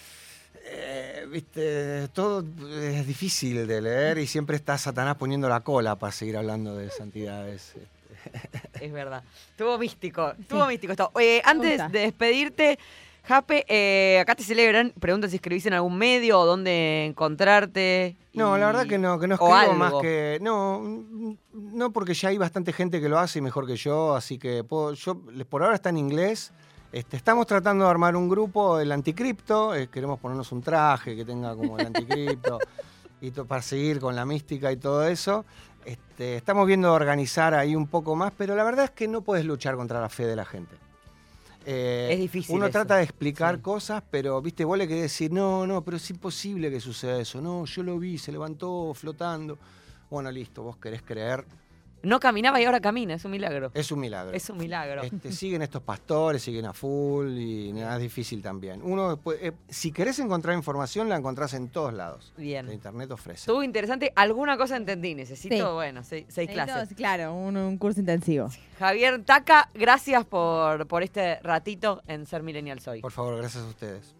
Eh, Viste, todo es difícil de leer y siempre está Satanás poniendo la cola para seguir hablando de santidades. Es verdad. Estuvo místico, estuvo místico esto. Eh, antes gusta. de despedirte, Jape, eh, acá te celebran, preguntan si escribís en algún medio o dónde encontrarte. No, y- la verdad que no, que no o escribo algo. más que. No, mm, no, porque ya hay bastante gente que lo hace y mejor que yo, así que puedo, yo por ahora está en inglés. Este, estamos tratando de armar un grupo, el anticripto, eh, queremos ponernos un traje que tenga como el anticripto y to- para seguir con la mística y todo eso. Este, estamos viendo de organizar ahí un poco más, pero la verdad es que no puedes luchar contra la fe de la gente. Eh, Es difícil Uno eso, trata de explicar sí. cosas, pero viste, vos le querés decir, no, no, pero es imposible que suceda eso. No, yo lo vi, se levantó flotando. Bueno, listo, vos querés creer. No caminaba y ahora camina, es un milagro. Es un milagro. Es un milagro. Este, siguen estos pastores, siguen a full y nada, es difícil también. Uno, puede- eh, si querés encontrar información, la encontrás en todos lados. Bien. La internet ofrece. Estuvo interesante. Alguna cosa entendí. Necesito, Sí. bueno, seis, seis clases. Entonces, claro, un, un curso intensivo. Javier Taca, gracias por, por este ratito en Ser Millennial Soy. Por favor, gracias a ustedes.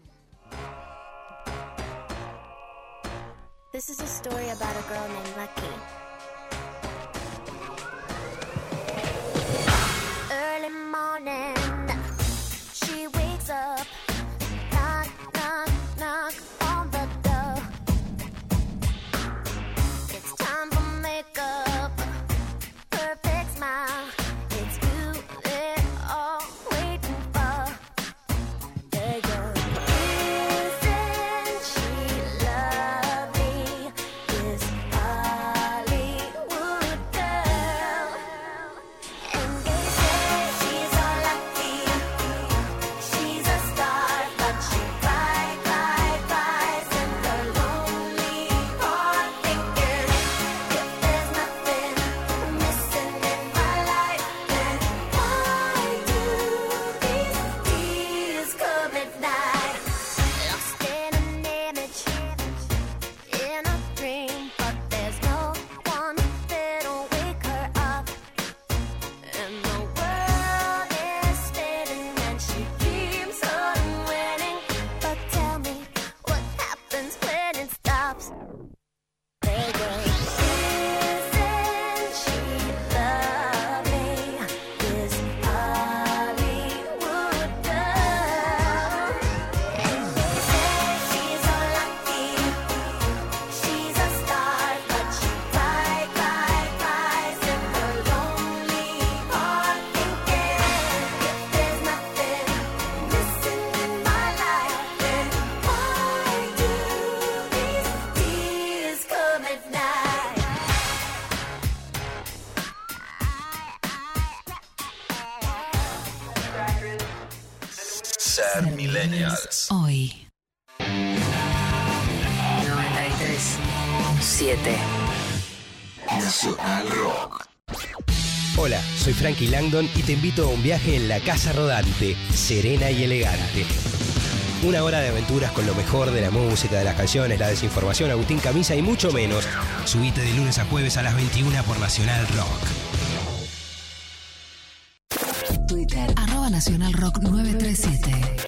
This is a story about a girl named Lucky. Early morning, she wakes up, knock, knock, knock on the door. It's time for makeup, perfect smile. It's you they're all waiting for. There you go. Isn't she lovely? This Hollywood girl. And they say she's all lucky. She's a star, but she cries, cries, cries in the lonely part, thinking if there's nothing missing in my life, then why do these tears come at night? Lost in an image, Fermillennials. Hoy. noventa y tres punto siete. Nacional Rock. Hola, soy Frankie Langdon y te invito a un viaje en la Casa Rodante, serena y elegante. Una hora de aventuras con lo mejor de la música, de las canciones, la desinformación, Agustín Camisa y mucho menos. Subite de lunes a jueves a las veintiuna por Nacional Rock. Twitter, arroba Nacional Rock nueve tres siete.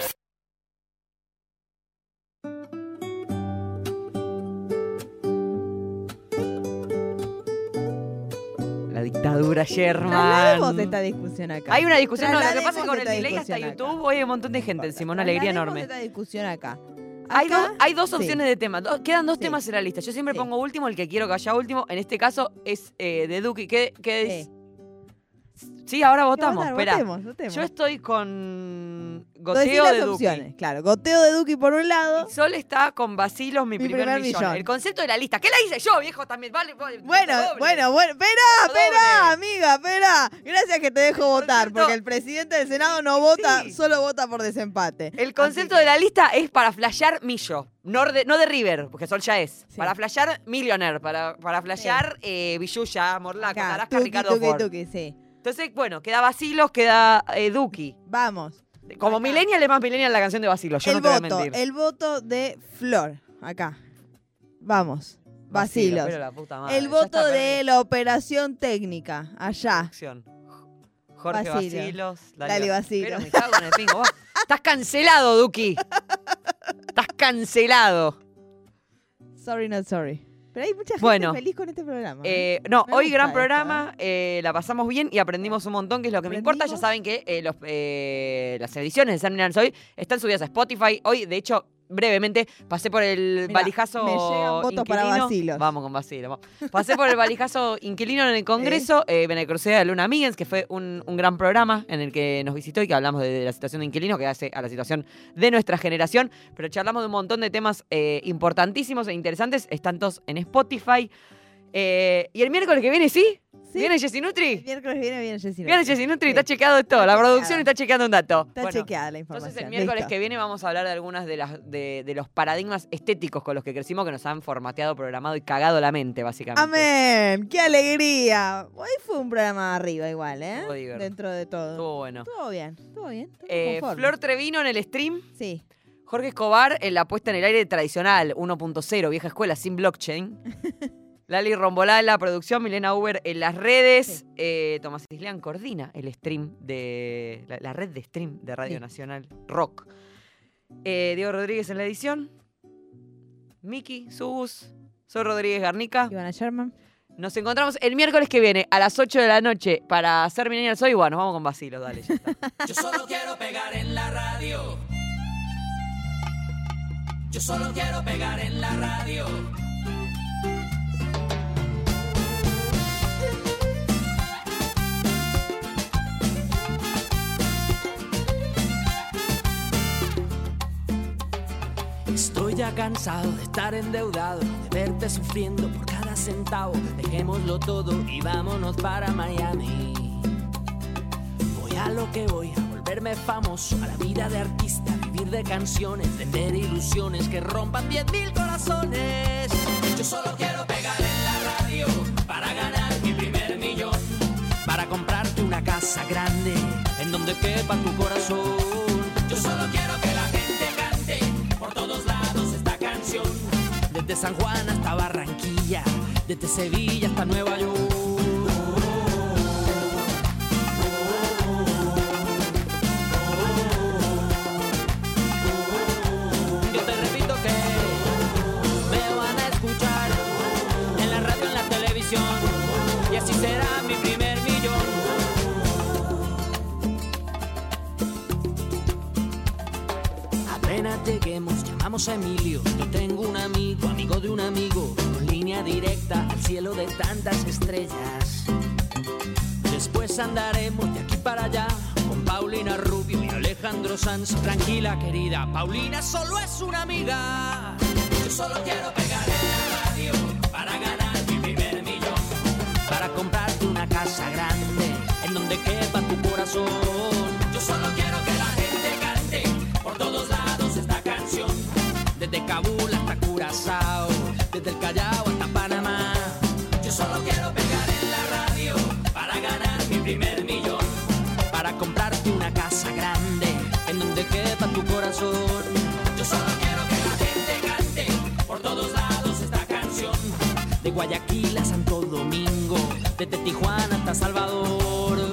La dictadura Sherman. Traslademos esta discusión acá. Hay una discusión, no, lo que pasa es que Traslademos con el esta delay hasta discusión YouTube acá. hoy hay un montón de gente encima, una alegría Traslademos enorme. esta discusión acá. Hay, Acá, dos, hay dos sí. opciones de temas. Do- quedan dos Sí. temas en la lista. Yo siempre Sí. pongo último, el que quiero que haya último. En este caso es eh, de Duki. ¿Qué, qué es? Sí, ahora votamos. votar, Espera. votemos, votemos. Yo estoy con Decí Goteo las de Duki. opciones. Claro, goteo de Duki por un lado. Y Sol está con Basilos, mi, Mi primer, primer millón. millón. El concepto de la lista. ¿Qué la hice yo, viejo? También. Vale, vale, Bueno, doble. bueno, bueno. Esperá, Doble. esperá, amiga, esperá. Gracias que te dejo votar, concepto- porque el presidente del Senado no vota, Sí. solo vota por desempate. El concepto Así de la lista es para flashear Millo. No de, no de River, porque Sol ya es. Sí. Para flashear Millionaire. Para, para flashear eh, Villuya, Morlaco, Acá, Tarasca, tuki, Ricardo tuki, Ford. tuki, sí. Entonces, bueno, queda Basilos, queda eh, Duki. Vamos. Como Acá. millennial es más millennial la canción de Basilos, yo el no te voy a voto, mentir. el voto de Flor. Acá. Vamos. Basilos. pero la puta madre, El ya voto está de perdido. la operación técnica. Allá. Acción. Jorge Basilos. Basilos. Dale, Basilos. Pero me cago en el pingo. vos. Estás cancelado, Duki. Estás cancelado. Sorry, not sorry. Pero hay mucha gente Bueno. feliz con este programa. Eh, no, Me hoy gusta gran esto, programa, eh, la pasamos bien y aprendimos un montón, que es lo que me importa. Ya Aprendimos. saben que eh, los, eh, las ediciones de San Milán Hoy están subidas a Spotify. Hoy, de hecho, brevemente, pasé por el Mirá, valijazo me llegan votos para inquilino. Basilos. Vamos con Basilos. vamos. Pasé por el valijazo inquilino en el Congreso, eh, me crucé a Luna Miggins, que fue un, un gran programa en el que nos visitó y que hablamos de, de la situación de inquilinos, que hace a la situación de nuestra generación, pero charlamos de un montón de temas eh, importantísimos e interesantes, están todos en Spotify. Eh, y el miércoles que viene, ¿sí? Sí. ¿Viene Jessy El Nutri? miércoles viene bien Jessy Nutri. Viene Jessy Nutri, Sí. está chequeado todo. Está La producción chequeado. está chequeando un dato. Está Bueno, chequeada la información. entonces el miércoles Listo. que viene vamos a hablar de algunas de las de, de los paradigmas estéticos con los que crecimos, que nos han formateado, programado y cagado la mente, básicamente. Amén, qué alegría. Hoy fue un programa arriba igual, ¿eh? Estuvo divertido. Dentro de todo. Estuvo bueno. Todo bien, todo bien. Estoy Eh, conforme. Flor Trevino en el stream. Sí. Jorge Escobar en la puesta en el aire tradicional, uno punto cero, vieja escuela, sin blockchain. Lali Rombolá en la producción, Milena Uber en las redes. Sí. Eh, Tomás Islián coordina el stream de. La, la red de stream de Radio Sí. Nacional Rock. Eh, Diego Rodríguez en la edición. Miki, Subus. Soy Rodríguez Garnica. Ivana Sherman. Nos encontramos el miércoles que viene a las ocho de la noche para hacer Millennial Soy. Bueno, nos vamos con Basilos, dale, ya está. Yo solo quiero pegar en la radio. Yo solo quiero pegar en la radio. Estoy ya cansado de estar endeudado, de verte sufriendo por cada centavo. Dejémoslo todo y vámonos para Miami. Voy a lo que voy, a volverme famoso, a la vida de artista, vivir de canciones, vender ilusiones que rompan diez mil corazones. Yo solo quiero pegar en la radio para ganar mi primer millón, para comprarte una casa grande en donde quepa tu corazón. Yo solo quiero que la gente cante por todos lados esta canción, desde San Juan hasta Barranquilla, desde Sevilla hasta Nueva York. Yo te repito que me van a escuchar en la radio, en la televisión, y así será mi primer millón. Apenas lleguemos, llamamos a Emilio. Yo tengo un amigo, amigo de un amigo, con línea directa al cielo de tantas estrellas. Después andaremos de aquí para allá con Paulina Rubio y Alejandro Sanz. Tranquila, querida, Paulina solo es una amiga. Yo solo quiero pegar en la radio para ganar mi primer millón, para comprarte una casa grande en donde quepa tu corazón. Yo solo quiero que la gente cante por todo corazón. Yo solo quiero que la gente cante por todos lados esta canción. De Guayaquil a Santo Domingo, desde Tijuana hasta Salvador.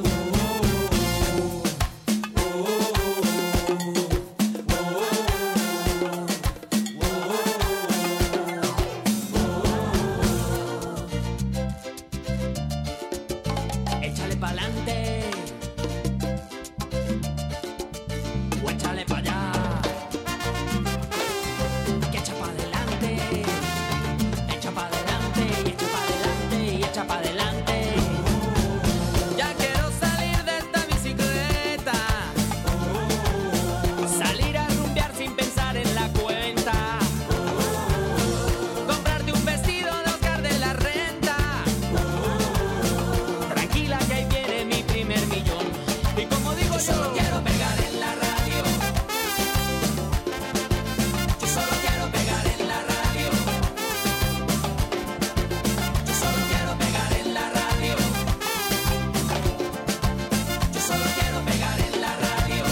Échale pa'lante o échale pa' allá, que echa pa' adelante, echa pa' adelante y echa pa' adelante y echa pa' adelante. Ya quiero salir de esta bicicleta, salir a rumbear sin pensar en la cuenta, comprarte un vestido de Oscar de la Renta. Tranquila que ahí viene mi primer millón. Y como digo, yo solo quiero pegar en la radio. Yo solo quiero pegar en la radio. Yo solo quiero pegar en la radio. Yo solo quiero pegar en la radio.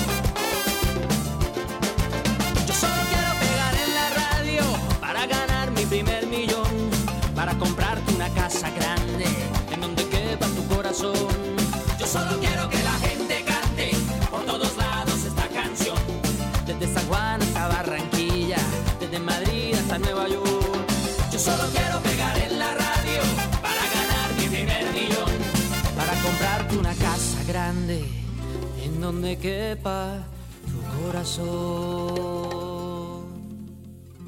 Yo solo quiero pegar en la radio para ganar mi primer millón, para comprarte una casa grande en donde quepa tu corazón. Yo solo quiero que la gente cante por todos lados esta canción, desde San Juan hasta Barranquilla, desde Madrid hasta Nueva York. Yo solo quiero pegar en la radio para ganar mi primer millón, para comprarte una casa grande en donde quepa tu corazón.